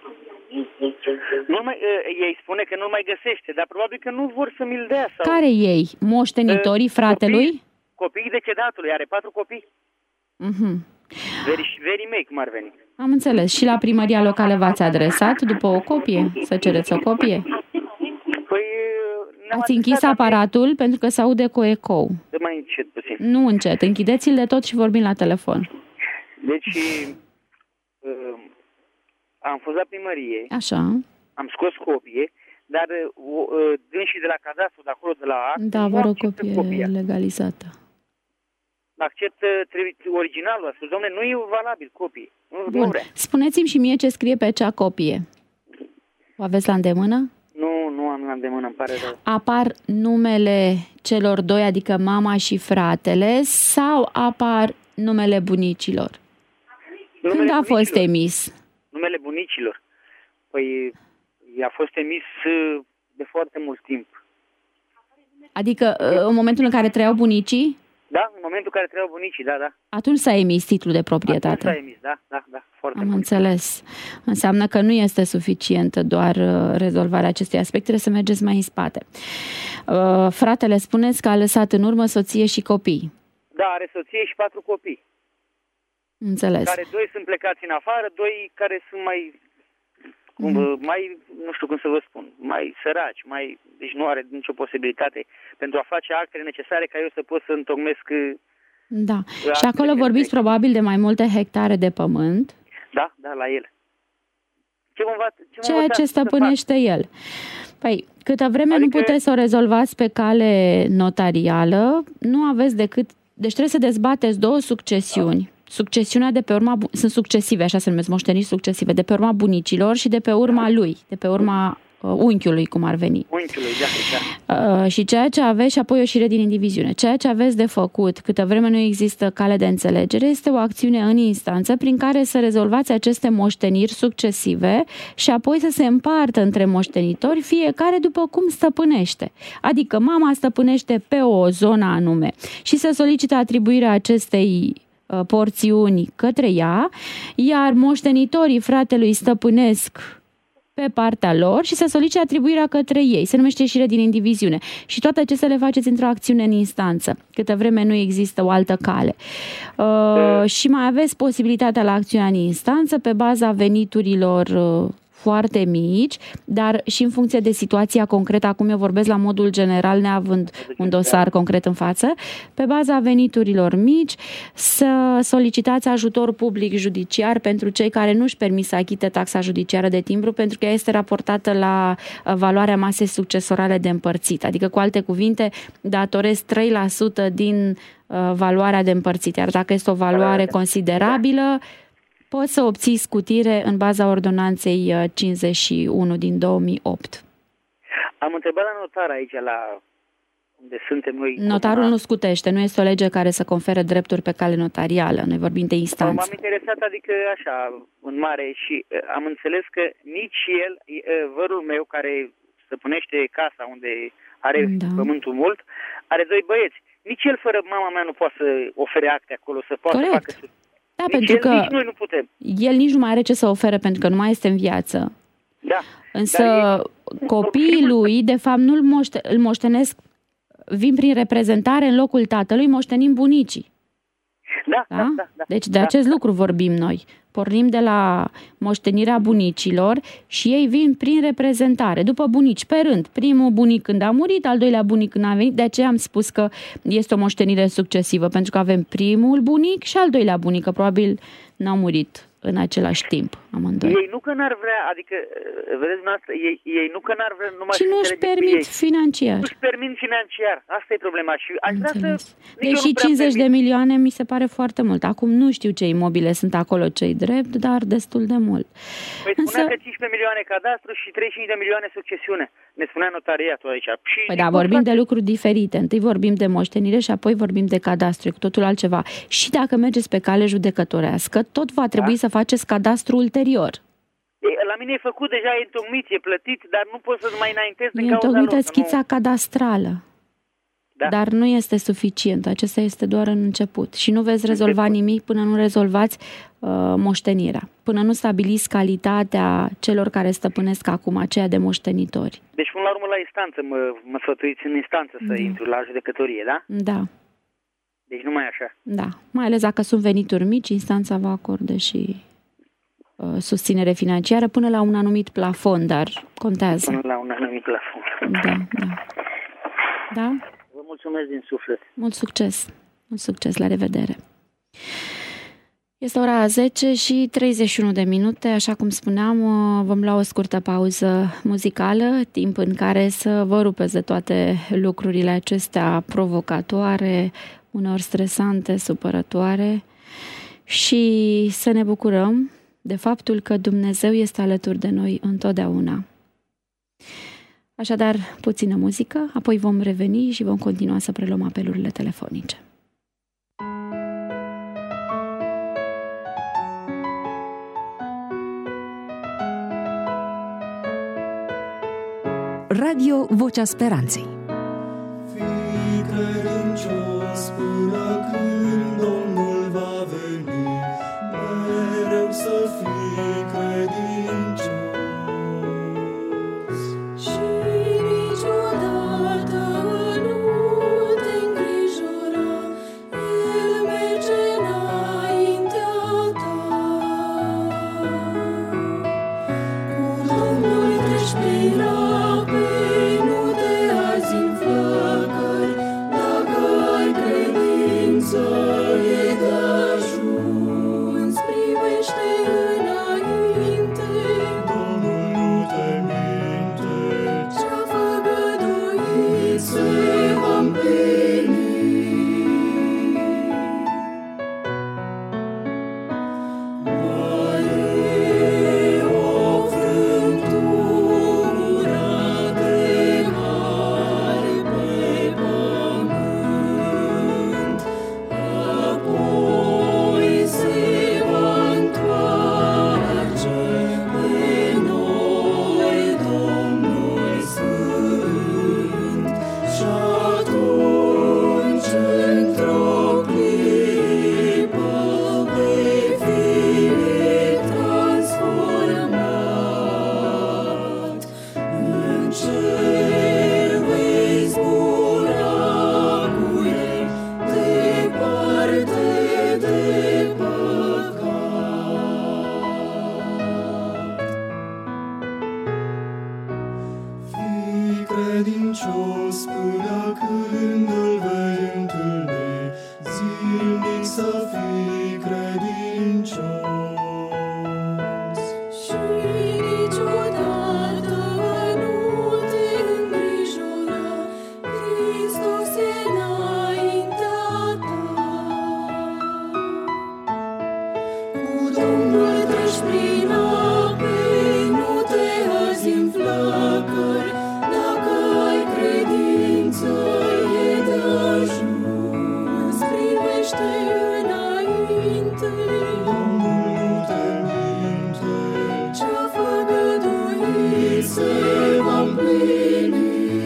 Nu mai, ei spune că nu-l mai găsește, dar probabil că nu vor să mi-l dea. Sau... Care ei? Moștenitorii fratelui? Copii, copiii decedatului, are patru copii. Mhm. Very, very mic, cum ar veni. Am înțeles. Și la primăria locală v-ați adresat după o copie? Să cereți o copie? Păi, ați închis aparatul de... pentru că se aude cu ecou. De mai încet puțin. Nu încet. Închideți-l de tot și vorbim la telefon. Deci, uh, am fost la primărie. Așa. Am scos copie, dar uh, dânsii de la cadastru, de acolo, de la act, da, vă rog, copie copia. legalizată. Accept uh, originalul, a spus, dom'le, nu e valabil copie. Nu, Bun, nu spuneți-mi și mie ce scrie pe acea copie. O aveți la îndemână? Nu, nu am la îndemână, îmi pare rău. Apar numele celor doi, adică mama și fratele, sau apar numele bunicilor? Numele Când a bunicilor. fost emis? Numele bunicilor. Păi a fost emis de foarte mult timp. Adică în momentul în care trăiau bunicii? Da, în momentul în care trăiau bunicii, da, da. Atunci s-a emis titlul de proprietate. Atunci s-a emis, da, da, da. Foarte Am mult. înțeles. Înseamnă că nu este suficientă doar rezolvarea acestui aspect, trebuie să mergeți mai în spate. Uh, fratele, spuneți că a lăsat în urmă soție și copii. Da, are soție și patru copii. Înțeles. Care doi sunt plecați în afară, doi care sunt mai, cum, mm. mai, nu știu cum să vă spun, mai săraci, mai, deci nu are nicio posibilitate pentru a face actele necesare ca eu să pot să întocmesc. Da. Și acolo vorbiți de... probabil de mai multe hectare de pământ. Da, da, la el. Ce mă învață, ce Ceea ce stăpânește el. Păi, câtă vreme adică... nu puteți să o rezolvați pe cale notarială, nu aveți decât... Deci trebuie să dezbateți două succesiuni. Da. Succesiunea de pe urma... Sunt succesive, așa se numesc, moșteniri succesive, de pe urma bunicilor și de pe urma lui, de pe urma uh, unchiului, cum ar veni. Unchiului, da, da. Uh, și ceea ce aveți, și apoi o șire din indiviziune, ceea ce aveți de făcut, câtă vreme nu există cale de înțelegere, este o acțiune în instanță prin care să rezolvați aceste moșteniri succesive și apoi să se împartă între moștenitori fiecare după cum stăpânește. Adică mama stăpânește pe o zonă anume și să solicite atribuirea acestei porțiuni către ea, iar moștenitorii fratelui stăpânesc pe partea lor și să solicite atribuirea către ei. Se numește ieșire din indiviziune. Și toate acestea le faceți într-o acțiune în instanță, câtă vreme nu există o altă cale. Uh, și mai aveți posibilitatea la acțiunea în instanță pe baza veniturilor uh, foarte mici, dar și în funcție de situația concretă, acum eu vorbesc la modul general, neavând un dosar concret în față, pe baza veniturilor mici, să solicitați ajutor public judiciar pentru cei care nu își permit să achite taxa judiciară de timbru, pentru că ea este raportată la valoarea masei succesorale de împărțit. Adică, cu alte cuvinte, datorezi trei la sută din valoarea de împărțit. Iar dacă este o valoare considerabilă, poți să obții scutire în baza ordonanței cincizeci și unu din două mii opt. Am întrebat la notar aici, la unde suntem noi. Notarul nu scutește, nu este o lege care să confere drepturi pe cale notarială. Noi vorbim de instanță. M-am interesat, adică așa, în mare, și am înțeles că nici el, vărul meu, care stăpânește casa unde are da. pământul mult, are doi băieți. Nici el, fără mama mea, nu poate să ofere acte acolo, să poată să facă... Da, nici pentru el, că nici noi nu putem. El nici nu mai are ce să ofere pentru că nu mai este în viață. Da. Însă e... copiii lui, de fapt, nu îl, moște, îl moștenesc, vin prin reprezentare în locul tatălui, moștenim bunicii. Da, da? da, da, da. Deci de da, acest da. lucru vorbim noi. Pornim de la moștenirea bunicilor și ei vin prin reprezentare, după bunici, pe rând. Primul bunic când a murit, al doilea bunic când a venit, de aceea am spus că este o moștenire succesivă, pentru că avem primul bunic și al doilea bunic, că probabil n-au murit în același timp, amândoi. Ei nu că n-ar vrea, adică, vedeți dumneavoastră, ei, ei nu că n-ar vrea numai și nu își permit financiar. Nu își permit financiar, asta e problema. Și aș vrea să... Deși cincizeci de milioane mi se pare foarte mult. Acum nu știu ce imobile sunt acolo, ce-i drept, dar destul de mult. Păi spunea Însă... că cincisprezece milioane cadastru și treizeci și cinci de milioane succesiune. Ne spunea notariatul aici. Și păi da, vorbim de lucruri diferite. Întâi vorbim de moștenire și apoi vorbim de cadastru, cu totul altceva. Și dacă mergeți pe cale judecătorească, tot va trebui da? să faceți cadastru ulterior. La mine e făcut deja, e întocmit, e plătit, dar nu pot să mai înaintez din e cauza lor. E întocmită schița nu... cadastrală. Da. Dar nu este suficient. Acesta este doar în început. Și nu veți rezolva început. nimic până nu rezolvați uh, moștenirea. Până nu stabiliți calitatea celor care stăpânesc acum, aceea de moștenitori. Deci până la urmă la instanță mă, mă sfătuiți în instanță să da. intru la judecătorie, da? Da. Deci numai așa. Da. Mai ales dacă sunt venituri mici, instanța va acorde și uh, susținere financiară până la un anumit plafon, dar contează. Până la un anumit plafon. Da, da. Da? Mulțumesc din suflet. Mult succes. Mult succes. La revedere. Este ora zece și treizeci și unu de minute, așa cum spuneam, vom lua o scurtă pauză muzicală, timp în care să vă rupeți de toate lucrurile acestea provocatoare, uneori stresante, supărătoare și să ne bucurăm de faptul că Dumnezeu este alături de noi întotdeauna. Așadar, puțină muzică, apoi vom reveni și vom continua să preluăm apelurile telefonice. Radio Vocea Speranței. Fii credincios până când Domnul va veni, mereu să fii credincios. Și niciodată nu te îngrijora, El merge înaintea ta. Cu Domnul treci prin ape, nu te arzi în flăcări, dacă ai credință e de ajuns. Privește înainte, Domnul nu te minte, ce-a făgăduit se va împlini. Mai e o frântură de mare pe pământ, apoi se va întoarce pe noi Domnul Sfânt. Și atunci, într-o clipă, vei fi transformat. În cer vei zbura cu El, departe de păcat. Fii credincios până când Îl vei întâlni, zilnic să fii credincios. Și niciodată nu te îngrijora, Hristos e înaintea ta. Cu Domnul treci prin ape, nu te arzi în flăcări, dacă ai credință e de ajuns. Privește înainte, Domnul nu te minte, ce-a făgăduit se va împlini.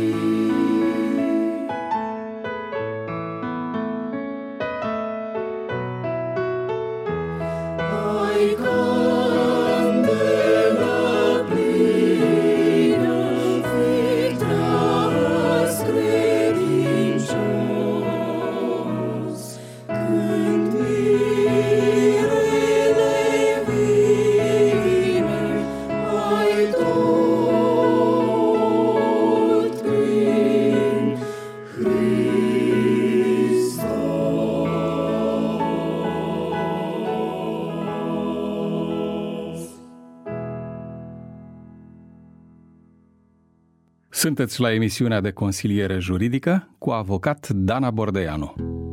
Ai candela plină, fii tras credincios. Când mirele vine, ai tot prin Hristos. Sunteți la emisiunea de consiliere juridică cu avocat Dana Bordeanu.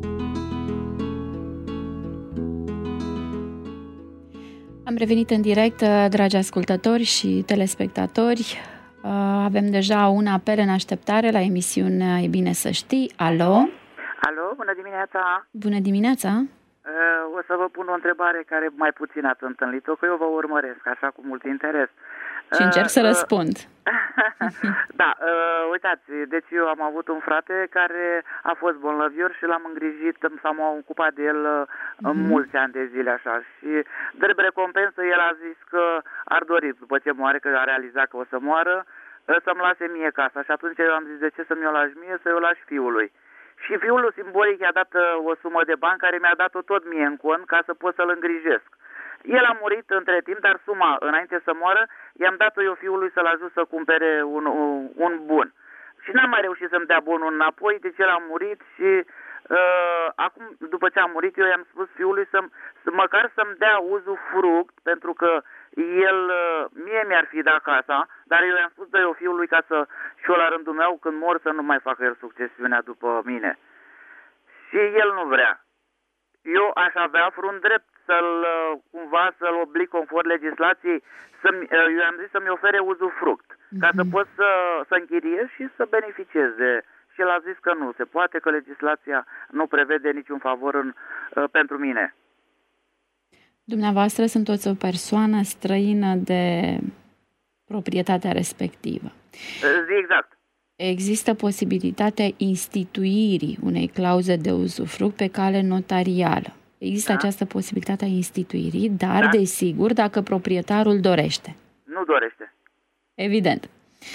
Am revenit în direct, dragi ascultători și telespectatori. Avem deja un apel în așteptare la emisiunea E bine să știi. Alo? Alo, bună dimineața! Bună dimineața! O să vă pun o întrebare care mai puțin ați întâlnit-o, că eu vă urmăresc așa cu mult interes. Și încerc să răspund. Da, uh, uitați, deci eu am avut un frate care a fost bolnavior și l-am îngrijit, s-am ocupat de el uh, în mm-hmm. mulți ani de zile așa și drept recompensă el a zis că ar dori după ce moare, că a realizat că o să moară, să-mi lase mie casa și atunci eu am zis de ce să-mi o lași mie, să-i o lași fiului. Și fiul simbolic i-a dat uh, o sumă de bani care mi-a dat-o tot mie în cont ca să pot să-l îngrijesc. El a murit între timp, dar suma, înainte să moară, i-am dat-o eu fiului să-l ajut să cumpere un, un, un bun. Și n-am mai reușit să-mi dea bunul înapoi, deci el a murit și Uh, acum, după ce a murit, eu i-am spus fiului să, să măcar să-mi dea uzufruct, pentru că el, uh, mie mi-ar fi dat casa, dar eu i-am spus de eu fiului ca să, și eu la rândul meu, când mor, să nu mai facă el succesiunea după mine. Și el nu vrea. Eu aș avea vreun drept să-l, uh, cumva, să-l oblig conform legislației, să-mi, uh, eu am zis să-mi ofere uzufruct, mm-hmm. ca să pot să, să închiriez și să beneficieze. Și el a zis că nu se poate, că legislația nu prevede niciun favor în, uh, pentru mine. Dumneavoastră sunteți o persoană străină de proprietatea respectivă. Uh, exact. Există posibilitatea instituirii unei clauze de uzufruct pe cale notarială. Există da. această posibilitate a instituirii, dar, da. desigur, dacă proprietarul dorește. Nu dorește. Evident.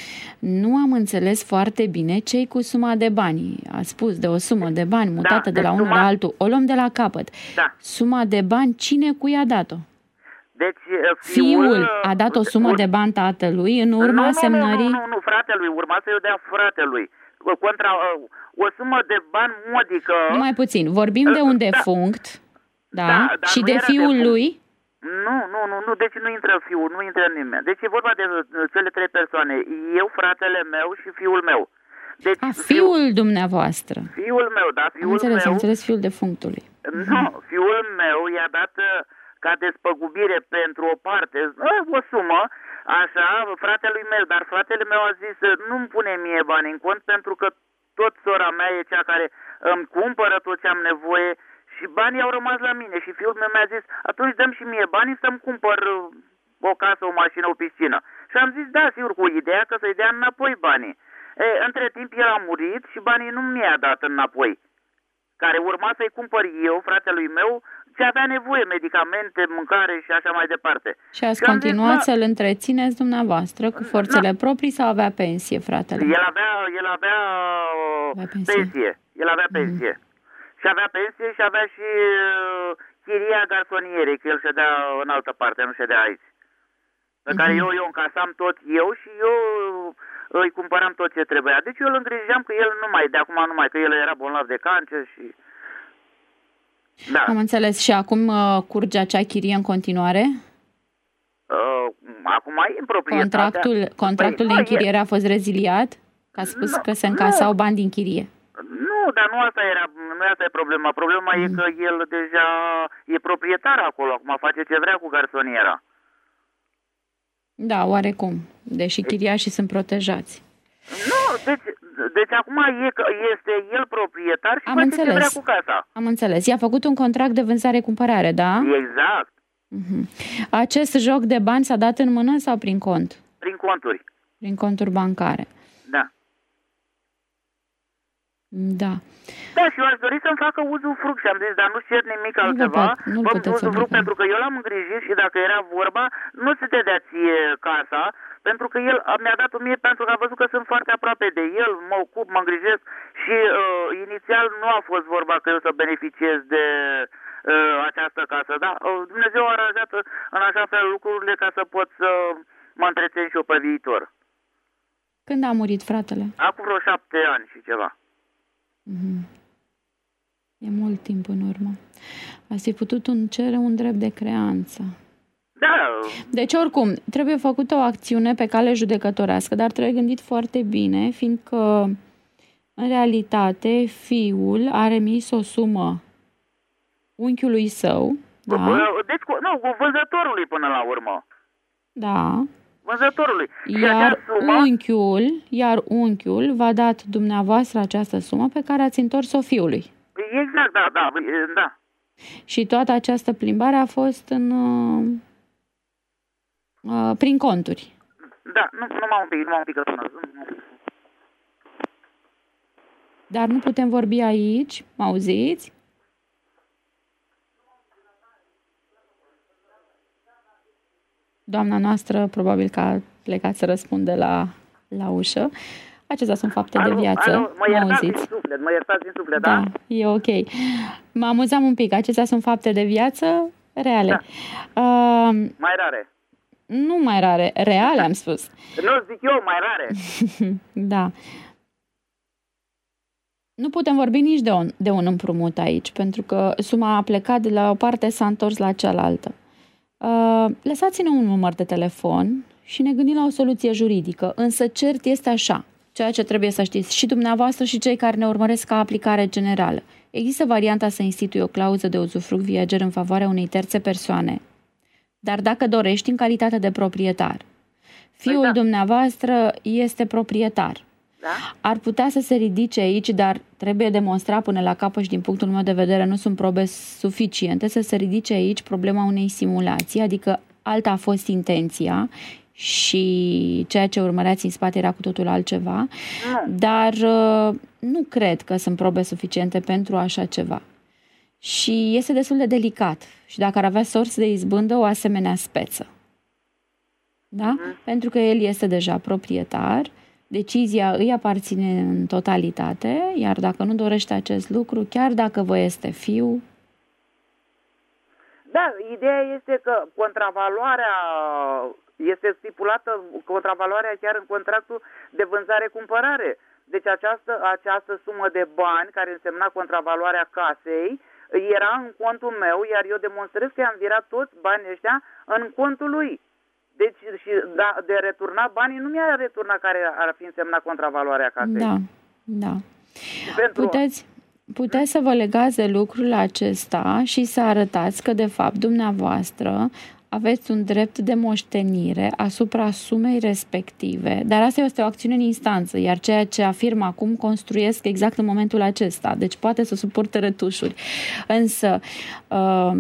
Nu am înțeles foarte bine ce-i cu suma de bani. A spus de o sumă de bani mutată da, de la unul suma... la altul. O luăm de la capăt. Da. Suma de bani, cine cui a dat-o? Deci, fiul, fiul a dat o sumă de bani tatălui în urma nu, nu, semnării? Nu, nu, nu, fratelui. Urma să-i o dea fratelui. Contra, o sumă de bani modică. Numai puțin. Vorbim de un defunct, da, da, da și de fiul de lui? Nu, nu, nu, nu, deci nu intră fiul, nu intră nimeni. Deci e vorba de cele trei persoane. Eu, fratele meu și fiul meu. Deci, a, fiul fiul dumneavoastră. Fiul meu, da, fiul am înțeles, meu. Am înțeles fiul defunctului. Nu, fiul meu i-a dat ca despăgubire pentru o parte, o sumă, așa, fratelui meu, dar fratele meu a zis, nu-mi pune mie bani în cont, pentru că tot sora mea e cea care îmi cumpără tot ce am nevoie și banii au rămas la mine. Și fiul meu mi-a zis, atunci dăm și mie banii să-mi cumpăr o casă, o mașină, o piscină. Și am zis, da, sigur, cu ideea că să-i dea înapoi banii. E, între timp el a murit și banii nu mi-a dat înapoi, care urma să-i cumpăr eu, fratelui meu, ce avea nevoie, medicamente, mâncare și așa mai departe. Și ați și continuat zis, să-l întrețineți dumneavoastră cu forțele da. proprii sau avea pensie, fratele? El avea, el avea, avea pensie. pensie. El avea pensie. Mm. Și avea pensie și avea și uh, chiria garsonierei, că el ședea în altă parte, nu ședea aici. Pe mm-hmm. care eu, eu încasam tot eu și eu îi cumpăram tot ce trebuia. Deci eu îl îngrijeam că el nu mai, de acum nu mai, că el era bolnav de cancer și... Da. Am înțeles. Și acum uh, curge acea chirie în continuare? Uh, acum e în proprietate. Contractul, contractul păi, de închiriere e. a fost reziliat? Că a spus nu, că se încasau nu. bani din chirie. Nu, dar nu asta era, nu asta e problema. Problema mm. e că el deja e proprietar acolo, acum face ce vrea cu garsoniera. Da, oarecum. Deși chiriașii sunt protejați. Nu, deci, deci acum e că este el proprietar și Am face înțeles. ce vrea cu casa. Am înțeles. I-a făcut un contract de vânzare-cumpărare, da? Exact. Uh-huh. Acest joc de bani s-a dat în mână sau prin cont? Prin conturi. Prin conturi bancare. Da. Da. Da, și eu aș dori să-mi facă uzufruct și am zis, dar nu cer nimic nu altceva. Nu Bă, uzufruct pentru că eu l-am îngrijit și dacă era vorba, nu se dădea ție casa, pentru că el mi-a dat-o mie pentru că a văzut că sunt foarte aproape de el, mă ocup, mă îngrijesc și uh, inițial nu a fost vorba că eu să beneficiez de uh, această casă, da? Uh, Dumnezeu a aranjat în așa fel lucrurile ca să pot să mă întrețin și eu pe viitor. Când a murit fratele? Acum vreo șapte ani și ceva. Mm-hmm. E mult timp în urmă. Ați fi putut un cere un drept de creanță. Da. Deci, oricum, trebuie făcută o acțiune pe cale judecătorească, dar trebuie gândit foarte bine, fiindcă, în realitate, fiul a remis o sumă unchiului său. Da? Deci, nu, vânzătorului până la urmă. Da. Vânzătorului. Iar sumă... unchiul, iar unchiul v-a dat dumneavoastră această sumă pe care ați întors-o fiului. Exact, da, da, da. Și toată această plimbare a fost în... Uh, prin conturi. Da, nu, nu m-am picat, nu m-am picat până. Dar nu putem vorbi aici, mă auziți? Doamna noastră probabil că a plecat să răspunde la, la ușă. Acestea sunt fapte alo, de viață. Alo, mă iertați din suflet, mă iertați din suflet, da? Da, e ok. Mă amuzam un pic. Acestea sunt fapte de viață reale. Da. Uh, mai rare. Nu mai rare, reale am spus. Nu zic eu, mai rare. Da. Nu putem vorbi nici de un, de un împrumut aici, pentru că suma a plecat de la o parte, s-a întors la cealaltă. Uh, lăsați-ne un număr de telefon și ne gândim la o soluție juridică. Însă cert este așa, ceea ce trebuie să știți și dumneavoastră și cei care ne urmăresc ca aplicare generală. Există varianta să institui o clauză de uzufruct viager în favoarea unei terțe persoane, dar dacă dorești în calitate de proprietar. Fiul da. dumneavoastră este proprietar. Da? Ar putea să se ridice aici, dar trebuie demonstrat până la capăt și din punctul meu de vedere nu sunt probe suficiente, să se ridice aici problema unei simulații, adică alta a fost intenția și ceea ce urmăreați în spate era cu totul altceva, nu. dar nu cred că sunt probe suficiente pentru așa ceva. Și este destul de delicat și dacă ar avea sorți de izbândă o asemenea speță. Da? Mm. Pentru că el este deja proprietar, decizia îi aparține în totalitate, iar dacă nu dorește acest lucru, chiar dacă vă este fiu... Da, ideea este că contravaloarea este stipulată, contravaloarea chiar în contractul de vânzare-cumpărare. Deci această, această sumă de bani, care însemna contravaloarea casei, era în contul meu, iar eu demonstrez că i-am virat toți banii ăștia în contul lui. Deci și da, de returnat banii nu mi-a returnat care ar fi însemnat contravaloarea casei. Da, da. Pentru... Puteți, puteți să vă legați de lucrul acesta și să arătați că, de fapt, dumneavoastră aveți un drept de moștenire asupra sumei respective, dar asta este o acțiune în instanță, iar ceea ce afirm acum construiesc exact în momentul acesta, deci poate să suporte retușuri. Însă, uh,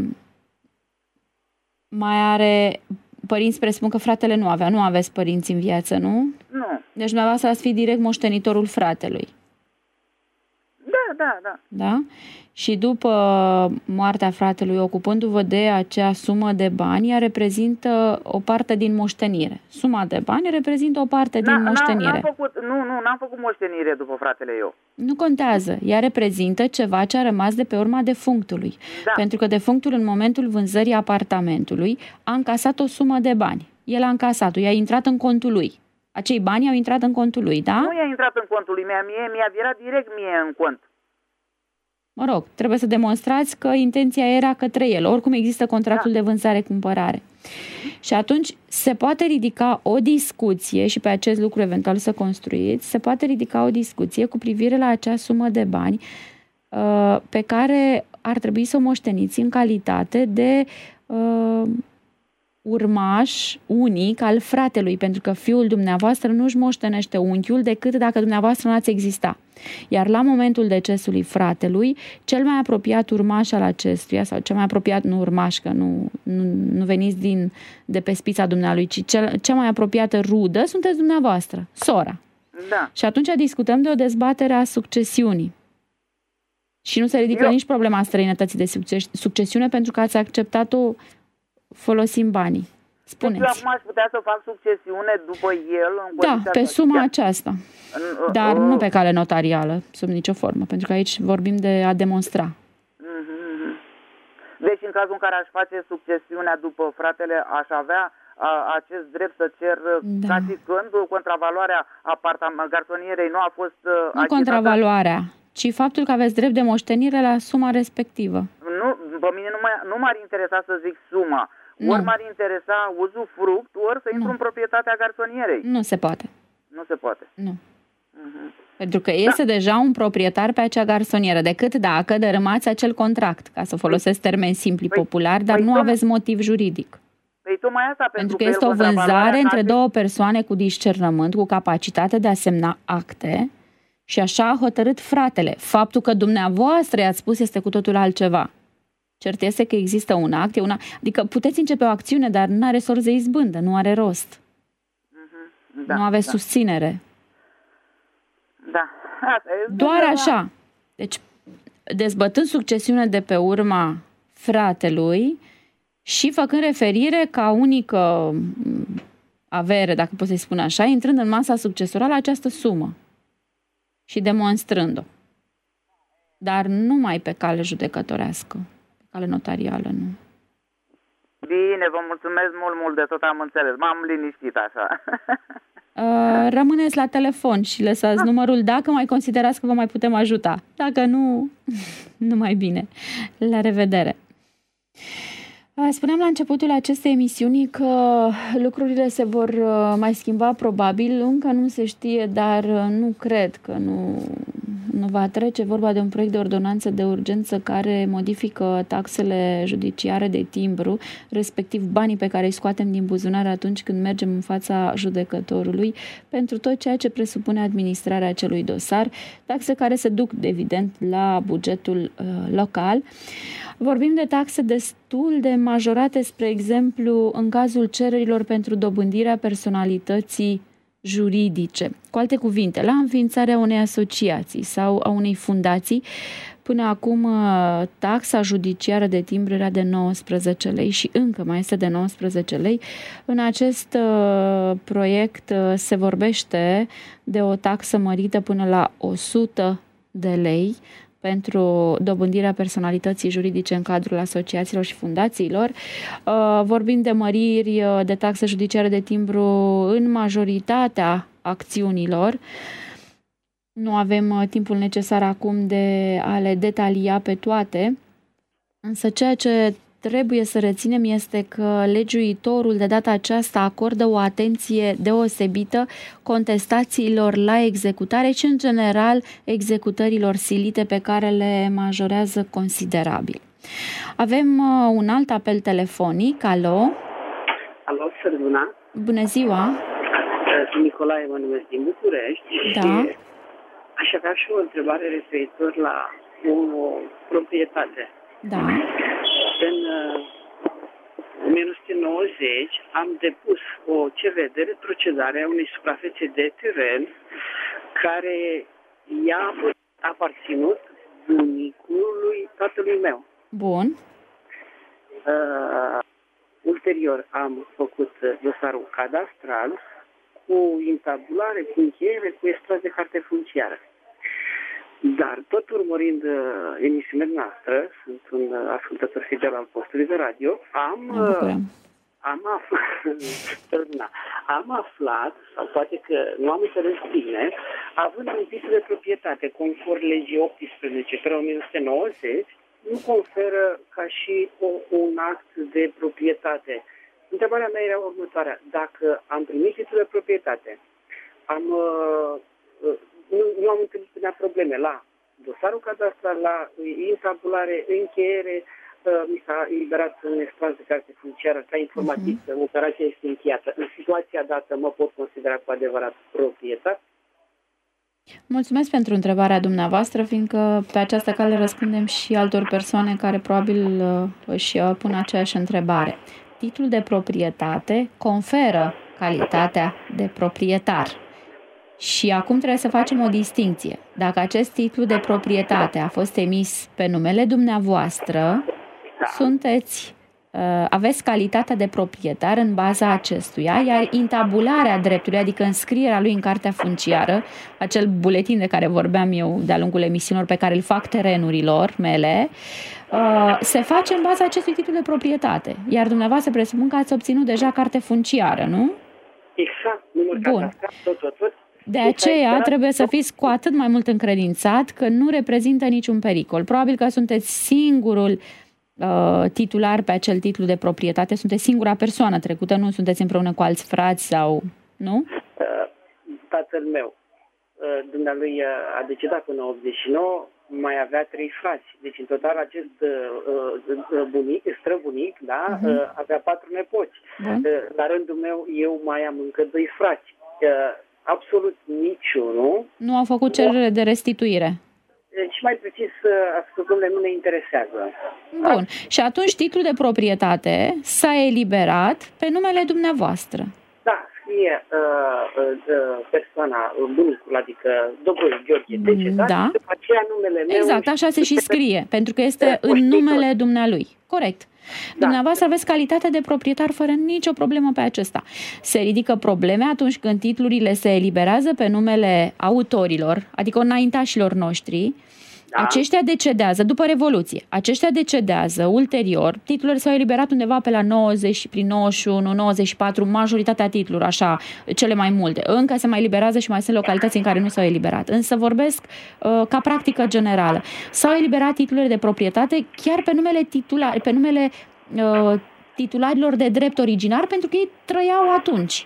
mai are... Părinți, presupun că fratele nu avea, nu aveți părinți în viață, nu? Nu. Deci dumneavoastră ați fi direct moștenitorul fratelui. Da, da, da. Da? Și după moartea fratelui, ocupându-vă de acea sumă de bani, ea reprezintă o parte din moștenire. Suma de bani reprezintă o parte din moștenire. N-am făcut, nu, nu, n-am făcut moștenire după fratele eu. Nu contează. Ea reprezintă ceva ce a rămas de pe urma defunctului. Da. Pentru că defunctul, în momentul vânzării apartamentului, a încasat o sumă de bani. El a încasat-o, i-a intrat în contul lui. Acei bani au intrat în contul lui, da? Nu i-a intrat în contul lui, mie, mie, mi-a virat direct mie în cont. Mă rog, trebuie să demonstrați că intenția era către el. Oricum există contractul da. de vânzare-cumpărare. Și atunci se poate ridica o discuție, și pe acest lucru eventual să construiți, se poate ridica o discuție cu privire la acea sumă de bani uh, pe care ar trebui să o moșteniți în calitate de uh, urmaș unic al fratelui, pentru că fiul dumneavoastră nu își moștenește unchiul decât dacă dumneavoastră n-ați exista. Iar la momentul decesului fratelui, cel mai apropiat urmaș al acestuia, sau cel mai apropiat, nu urmaș, că nu, nu, nu veniți din, de pe spița dumnealui, ci cel, cea mai apropiată rudă, sunteți dumneavoastră, sora. Da. Și atunci discutăm de o dezbatere a succesiunii. Și nu se ridică Eu... nici problema străinătății de succesiune, pentru că ați acceptat-o folosind banii. Spuneți. Deci eu acum aș putea să fac succesiune după el? În da, pe suma chiar... aceasta. În, Dar uh, nu pe cale notarială, sub nicio formă, pentru că aici vorbim de a demonstra. Uh-huh. Deci în cazul în care aș face succesiunea după fratele, aș avea a, acest drept să cer, da. ca și când contravaloarea apartament garsonierei nu a fost uh, Nu achitată. Contravaloarea, ci faptul că aveți drept de moștenire la suma respectivă. Nu, pe mine nu, m- nu m-ar interesa să zic suma. Nu. Ori m-ar interesa uzufruct, ori să intru nu. în proprietatea garsonierei. Nu se poate. Nu se poate. Nu. Uh-huh. Pentru că este da. deja un proprietar pe acea garsonieră, decât dacă dărâmați acel contract, ca să folosesc termeni simpli păi, populari, dar păi nu tom- aveți motiv juridic. Păi tocmai asta, pentru, pentru că că este o vânzare între case... două persoane cu discernământ, cu capacitate de a semna acte și așa a hotărât fratele. Faptul că dumneavoastră i-ați spus este cu totul altceva. Cert este că există un act, e una... adică puteți începe o acțiune, dar nu are sorți de izbândă, nu are rost. Uh-huh. Da, nu aveți da. susținere. Da. Asta e Doar așa. Deci, dezbătând succesiune de pe urma fratelui și făcând referire ca unică avere, dacă pot să-i spun așa, intrând în masa succesorală această sumă și demonstrând-o. Dar numai pe cale judecătorească, pe cale notarială, nu. Bine, vă mulțumesc mult, mult de tot, am înțeles. M-am liniștit așa. Uh, rămâneți la telefon și lăsați numărul dacă mai considerați că vă mai putem ajuta. Dacă nu, nu mai bine. La revedere! Spuneam la începutul acestei emisiuni că lucrurile se vor mai schimba probabil, încă nu se știe, dar nu cred că nu, nu va trece. Vorba de un proiect de ordonanță de urgență care modifică taxele judiciare de timbru, respectiv banii pe care îi scoatem din buzunar atunci când mergem în fața judecătorului, pentru tot ceea ce presupune administrarea acelui dosar, taxe care se duc, evident, la bugetul uh, local. Vorbim de taxe destul de majorate, spre exemplu, în cazul cererilor pentru dobândirea personalității juridice. Cu alte cuvinte, la înființarea unei asociații sau a unei fundații, până acum taxa judiciară de timbru era de nouăsprezece lei și încă mai este de nouăsprezece lei. În acest uh, proiect uh, se vorbește de o taxă mărită până la o sută de lei pentru dobândirea personalității juridice în cadrul asociațiilor și fundațiilor. Vorbim de măriri de taxe judiciare de timbru în majoritatea acțiunilor. Nu avem timpul necesar acum de a le detalia pe toate, însă ceea ce trebuie să reținem este că legiuitorul de data aceasta acordă o atenție deosebită contestațiilor la executare și, în general, executărilor silite pe care le majorează considerabil. Avem uh, un alt apel telefonic. Alo? Alo, Sărbuna. Bună ziua! Sunt Nicolae, mă numesc, din București. Da. Și aș avea și o întrebare referitor la o proprietate. Da. În o mie nouă sute nouăzeci am depus o cerere de retrocedare a unei suprafețe de teren care i-a aparținut bunicului tatălui meu. Bun. Uh, ulterior am făcut dosarul cadastral cu intabulare, cu încheiere, cu extras de carte funciară. Dar tot urmărind uh, emisiunea noastră, sunt un uh, ascultător fidel al postului de radio, am, uh, am, aflat, am aflat, sau poate că nu am înțeles bine, având un titlu de proprietate conform legii optsprezece pe o mie nouă sute nouăzeci, nu conferă ca și o, un act de proprietate. Întrebarea mea era următoarea. Dacă am primit titlul de proprietate, am... Uh, uh, Nu, nu am întâlnit până probleme la dosarul cadastral, la intabulare, încheiere, uh, mi s-a eliberat un extras de carte funciară ca informativ că uh-huh. operația este încheiată. În situația dată mă pot considera cu adevărat proprietar? Mulțumesc pentru întrebarea dumneavoastră, fiindcă pe această cale răspundem și altor persoane care probabil își pun aceeași întrebare. Titlul de proprietate conferă calitatea de proprietar. Și acum trebuie să facem o distincție. Dacă acest titlu de proprietate a fost emis pe numele dumneavoastră, da. sunteți, aveți calitatea de proprietar în baza acestuia, iar intabularea dreptului, adică înscrierea lui în cartea funciară, acel buletin de care vorbeam eu de-a lungul emisiunilor pe care îl fac terenurilor mele, se face în baza acestui titlu de proprietate. Iar dumneavoastră presupun că ați obținut deja carte funciară, nu? Exact. Număr cadastral, tot, tot, tot. De aceea trebuie să fiți cu atât mai mult încredințat că nu reprezintă niciun pericol. Probabil că sunteți singurul uh, titular pe acel titlu de proprietate, sunteți singura persoană trecută, nu sunteți împreună cu alți frați sau... nu? Uh, tatăl meu, uh, dumnealui a decedat până în optzeci și nouă, mai avea trei frați. Deci, în total, acest uh, uh, bunic, străbunic, da, uh-huh. uh, avea patru nepoți. Uh, la rândul meu, eu mai am încă doi frați. Uh, Absolut niciunul. Nu au făcut cerere de restituire. Deci, mai precis, ascultările nu ne interesează. Bun. Și atunci titlul de proprietate s-a eliberat pe numele dumneavoastră. Da, scrie uh, uh, persoana, bunicul, adică Dobroiu Gheorghe, decedat, da. După aceea numele meu... Exact, așa se și scrie, pentru că este în numele dumnealui. Corect. Da. Dumneavoastră aveți calitatea de proprietar fără nicio problemă pe acesta. Se ridică probleme atunci când titlurile se eliberează pe numele autorilor, adică înaintașilor noștri, Da. Aceștia decedează după Revoluție. Aceștia decedează ulterior. Titlurile s-au eliberat undeva pe la nouăzeci, prin nouăzeci și unu, nouăzeci și patru, majoritatea titlurilor, așa, cele mai multe. Încă se mai eliberează și mai sunt localități în care nu s-au eliberat. Însă vorbesc uh, ca practică generală. S-au eliberat titlurile de proprietate chiar pe numele titulari, pe numele uh, titularilor de drept originar, pentru că ei trăiau atunci.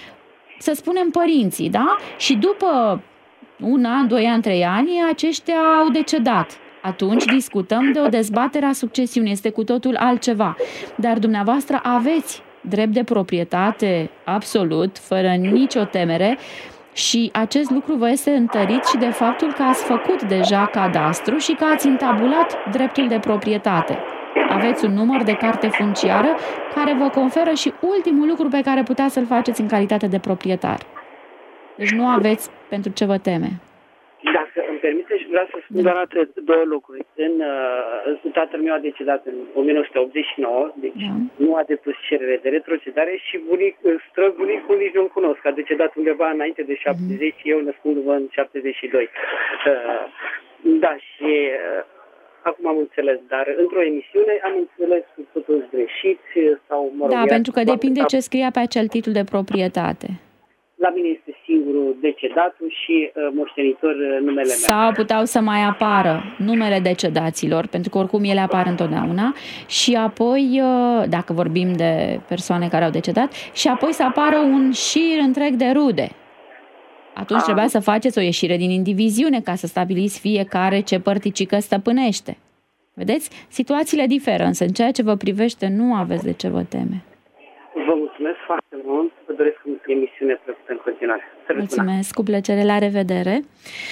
Să spunem părinții, da? Și după un an, doi ani, trei ani, aceștia au decedat. Atunci discutăm de o dezbatere a succesiunii. Este cu totul altceva. Dar dumneavoastră aveți drept de proprietate absolut, fără nicio temere, și acest lucru vă este întărit și de faptul că ați făcut deja cadastru și că ați intabulat dreptul de proprietate. Aveți un număr de carte funciară care vă conferă și ultimul lucru pe care puteți să-l faceți în calitate de proprietar. Deci nu aveți pentru ce vă teme. Dacă îmi permiteți, vreau să spun doar atât, două lucruri. În, uh, tatăl meu a decedat în o mie nouă sute optzeci și nouă, deci da. Nu a depus cerere de retrocedare și bunic, străbunicul nici nu-l cunosc. A decedat undeva înainte de șaptezeci, mm. eu născându-mă în șaptezeci și doi. Uh, da, și uh, acum am înțeles, dar într-o emisiune am înțeles cu totul greșit. Sau, mă rog, da, pentru că depinde ce scria pe acel titlu de proprietate. La mine este singurul decedatul și uh, moștenitor uh, numele meu. Sau puteau să mai apară numele decedaților, pentru că oricum ele apar întotdeauna, și apoi, uh, dacă vorbim de persoane care au decedat, și apoi să apară un șir întreg de rude. Atunci A. trebuia să faceți o ieșire din indiviziune ca să stabiliți fiecare ce părticică stăpânește. Vedeți? Situațiile diferă, însă în ceea ce vă privește nu aveți de ce vă teme. Vă mulțumesc foarte mult. Vă doresc o emisiune plăcută în continuare. Mulțumesc, cu plăcere, la revedere.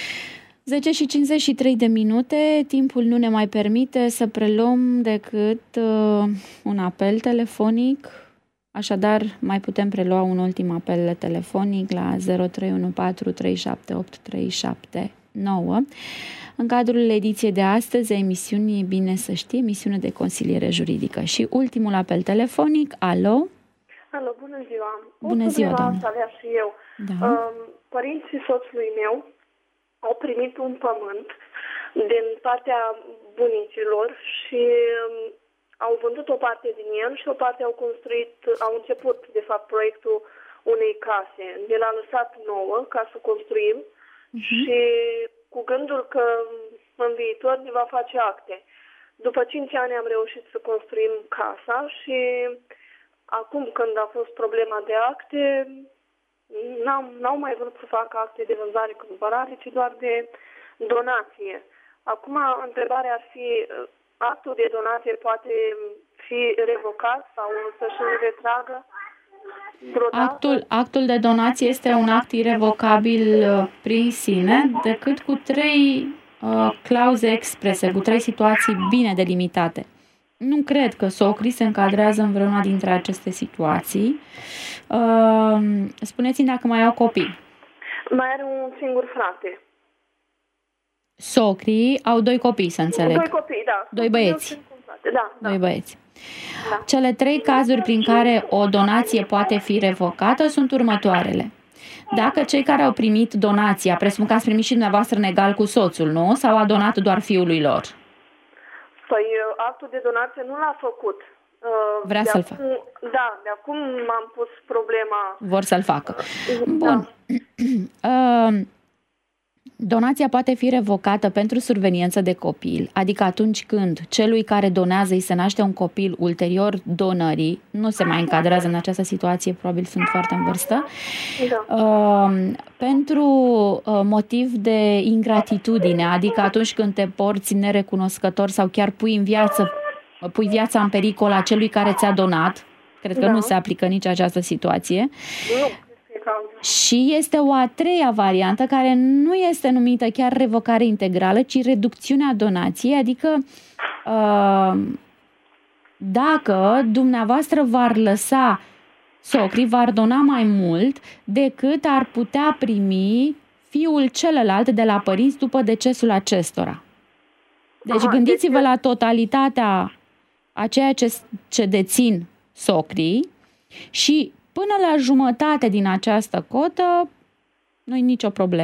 zece și cincizeci și trei de minute, timpul nu ne mai permite să preluăm decât uh, un apel telefonic. Așadar, mai putem prelua un ultim apel telefonic la zero trei unu patru trei șapte opt trei șapte nouă. În cadrul ediției de astăzi a emisiunii Bine să știi, emisiune de consiliere juridică. Și ultimul apel telefonic, alo? Alo, bună ziua! Bună ziua, doamnă! Avea și eu. Da. Părinții soțului meu au primit un pământ din partea bunicilor și au vândut o parte din el și o parte au construit, au început, de fapt, proiectul unei case. Ne l-a lăsat nouă ca să construim uh-huh. și cu gândul că în viitor ne va face acte. După cinci ani am reușit să construim casa și acum, când a fost problema de acte, n-am, n-au mai vrut să facă acte de vânzare-cumpărare, ci doar de donație. Acum, întrebarea ar fi, actul de donație poate fi revocat sau să-și retragă? Actul, actul de donație este un act irevocabil prin sine, decât cu trei uh, clauze exprese, cu trei situații bine delimitate. Nu cred că socrii se încadrează în vreuna dintre aceste situații. Uh, spuneți-mi dacă mai au copii. Mai are un singur frate. Socrii au doi copii, să înțeleg. Doi copii, da. Doi băieți. Da, Doi da. băieți. Da. Cele trei cazuri prin care o donație poate fi revocată sunt următoarele. Dacă cei care au primit donația, presupun că ați primit și dumneavoastră în egal cu soțul, nu? Sau a donat doar fiului lor? Păi actul de donație nu l-a făcut. Vrea de să-l facă. Da, de acum m-am pus problema. Vor să-l facă. Bun. Da. uh, Donația poate fi revocată pentru surveniență de copil, adică atunci când celui care donează îi se naște un copil ulterior donării, nu se mai încadrează în această situație, probabil sunt foarte în vârstă, da. uh, pentru uh, motiv de ingratitudine, adică atunci când te porți nerecunoscător sau chiar pui în viață, pui viața în pericol a celui care ți-a donat, cred că da. Nu se aplică nici această situație. Nu. Și este o a treia variantă care nu este numită chiar revocare integrală, ci reducțiunea donației, adică dacă dumneavoastră v-ar lăsa socrii, v-ar dona mai mult decât ar putea primi fiul celălalt de la părinți după decesul acestora. Deci Aha, gândiți-vă deci... la totalitatea a ceea ce, ce dețin socrii și până la jumătate din această cotă nu-i nicio problemă.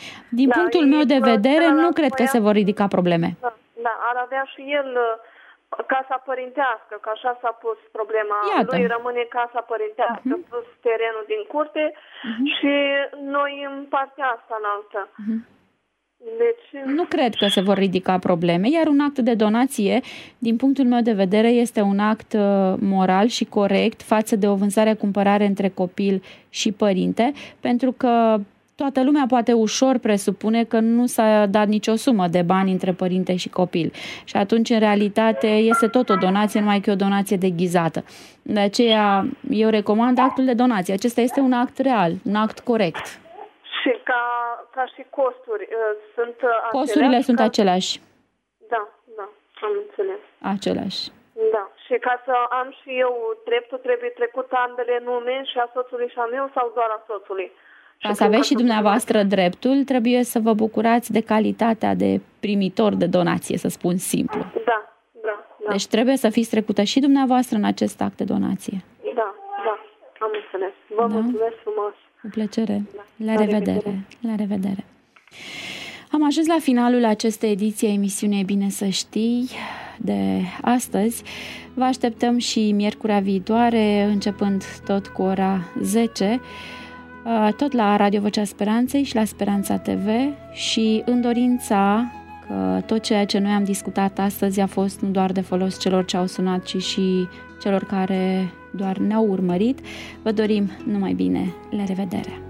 Din da, punctul meu de vedere, nu cred că se vor ridica probleme. Da, da, ar avea și el casa părintească, că așa s-a pus problema. Iată. Lui rămâne casa părintească, uh-huh. plus terenul din curte uh-huh. și noi în partea asta înaltă. Uh-huh. Deci... Nu cred că se vor ridica probleme, iar un act de donație, din punctul meu de vedere, este un act moral și corect față de o vânzare-cumpărare între copil și părinte, pentru că toată lumea poate ușor presupune că nu s-a dat nicio sumă de bani între părinte și copil. Și atunci, în realitate, este tot o donație, numai că e o donație deghizată. De aceea, eu recomand actul de donație. Acesta este un act real, un act corect. Și ca, ca și costuri sunt aceleași? Costurile sunt ca... aceleași. Da, da, am înțeles. Aceleași. Da, și ca să am și eu dreptul, trebuie trecut ambele nume, și a soțului și a meu, sau doar a soțului? Ca să aveți și dumneavoastră dreptul, trebuie să vă bucurați de calitatea de primitor de donație, să spun simplu. Da, da, da. Deci trebuie să fiți trecută și dumneavoastră în acest act de donație. Da, da, am înțeles. Vă da? mulțumesc frumos. Cu plăcere. La, La revedere. revedere. La revedere. Am ajuns la finalul acestei ediții a emisiunii Bine să știi de astăzi. Vă așteptăm și miercurea viitoare, începând tot cu ora zece, tot la Radio Vocea Speranței și la Speranța T V, și în dorința că tot ceea ce noi am discutat astăzi a fost nu doar de folos celor ce au sunat, ci și celor care doar ne-au urmărit. Vă dorim numai bine. La revedere!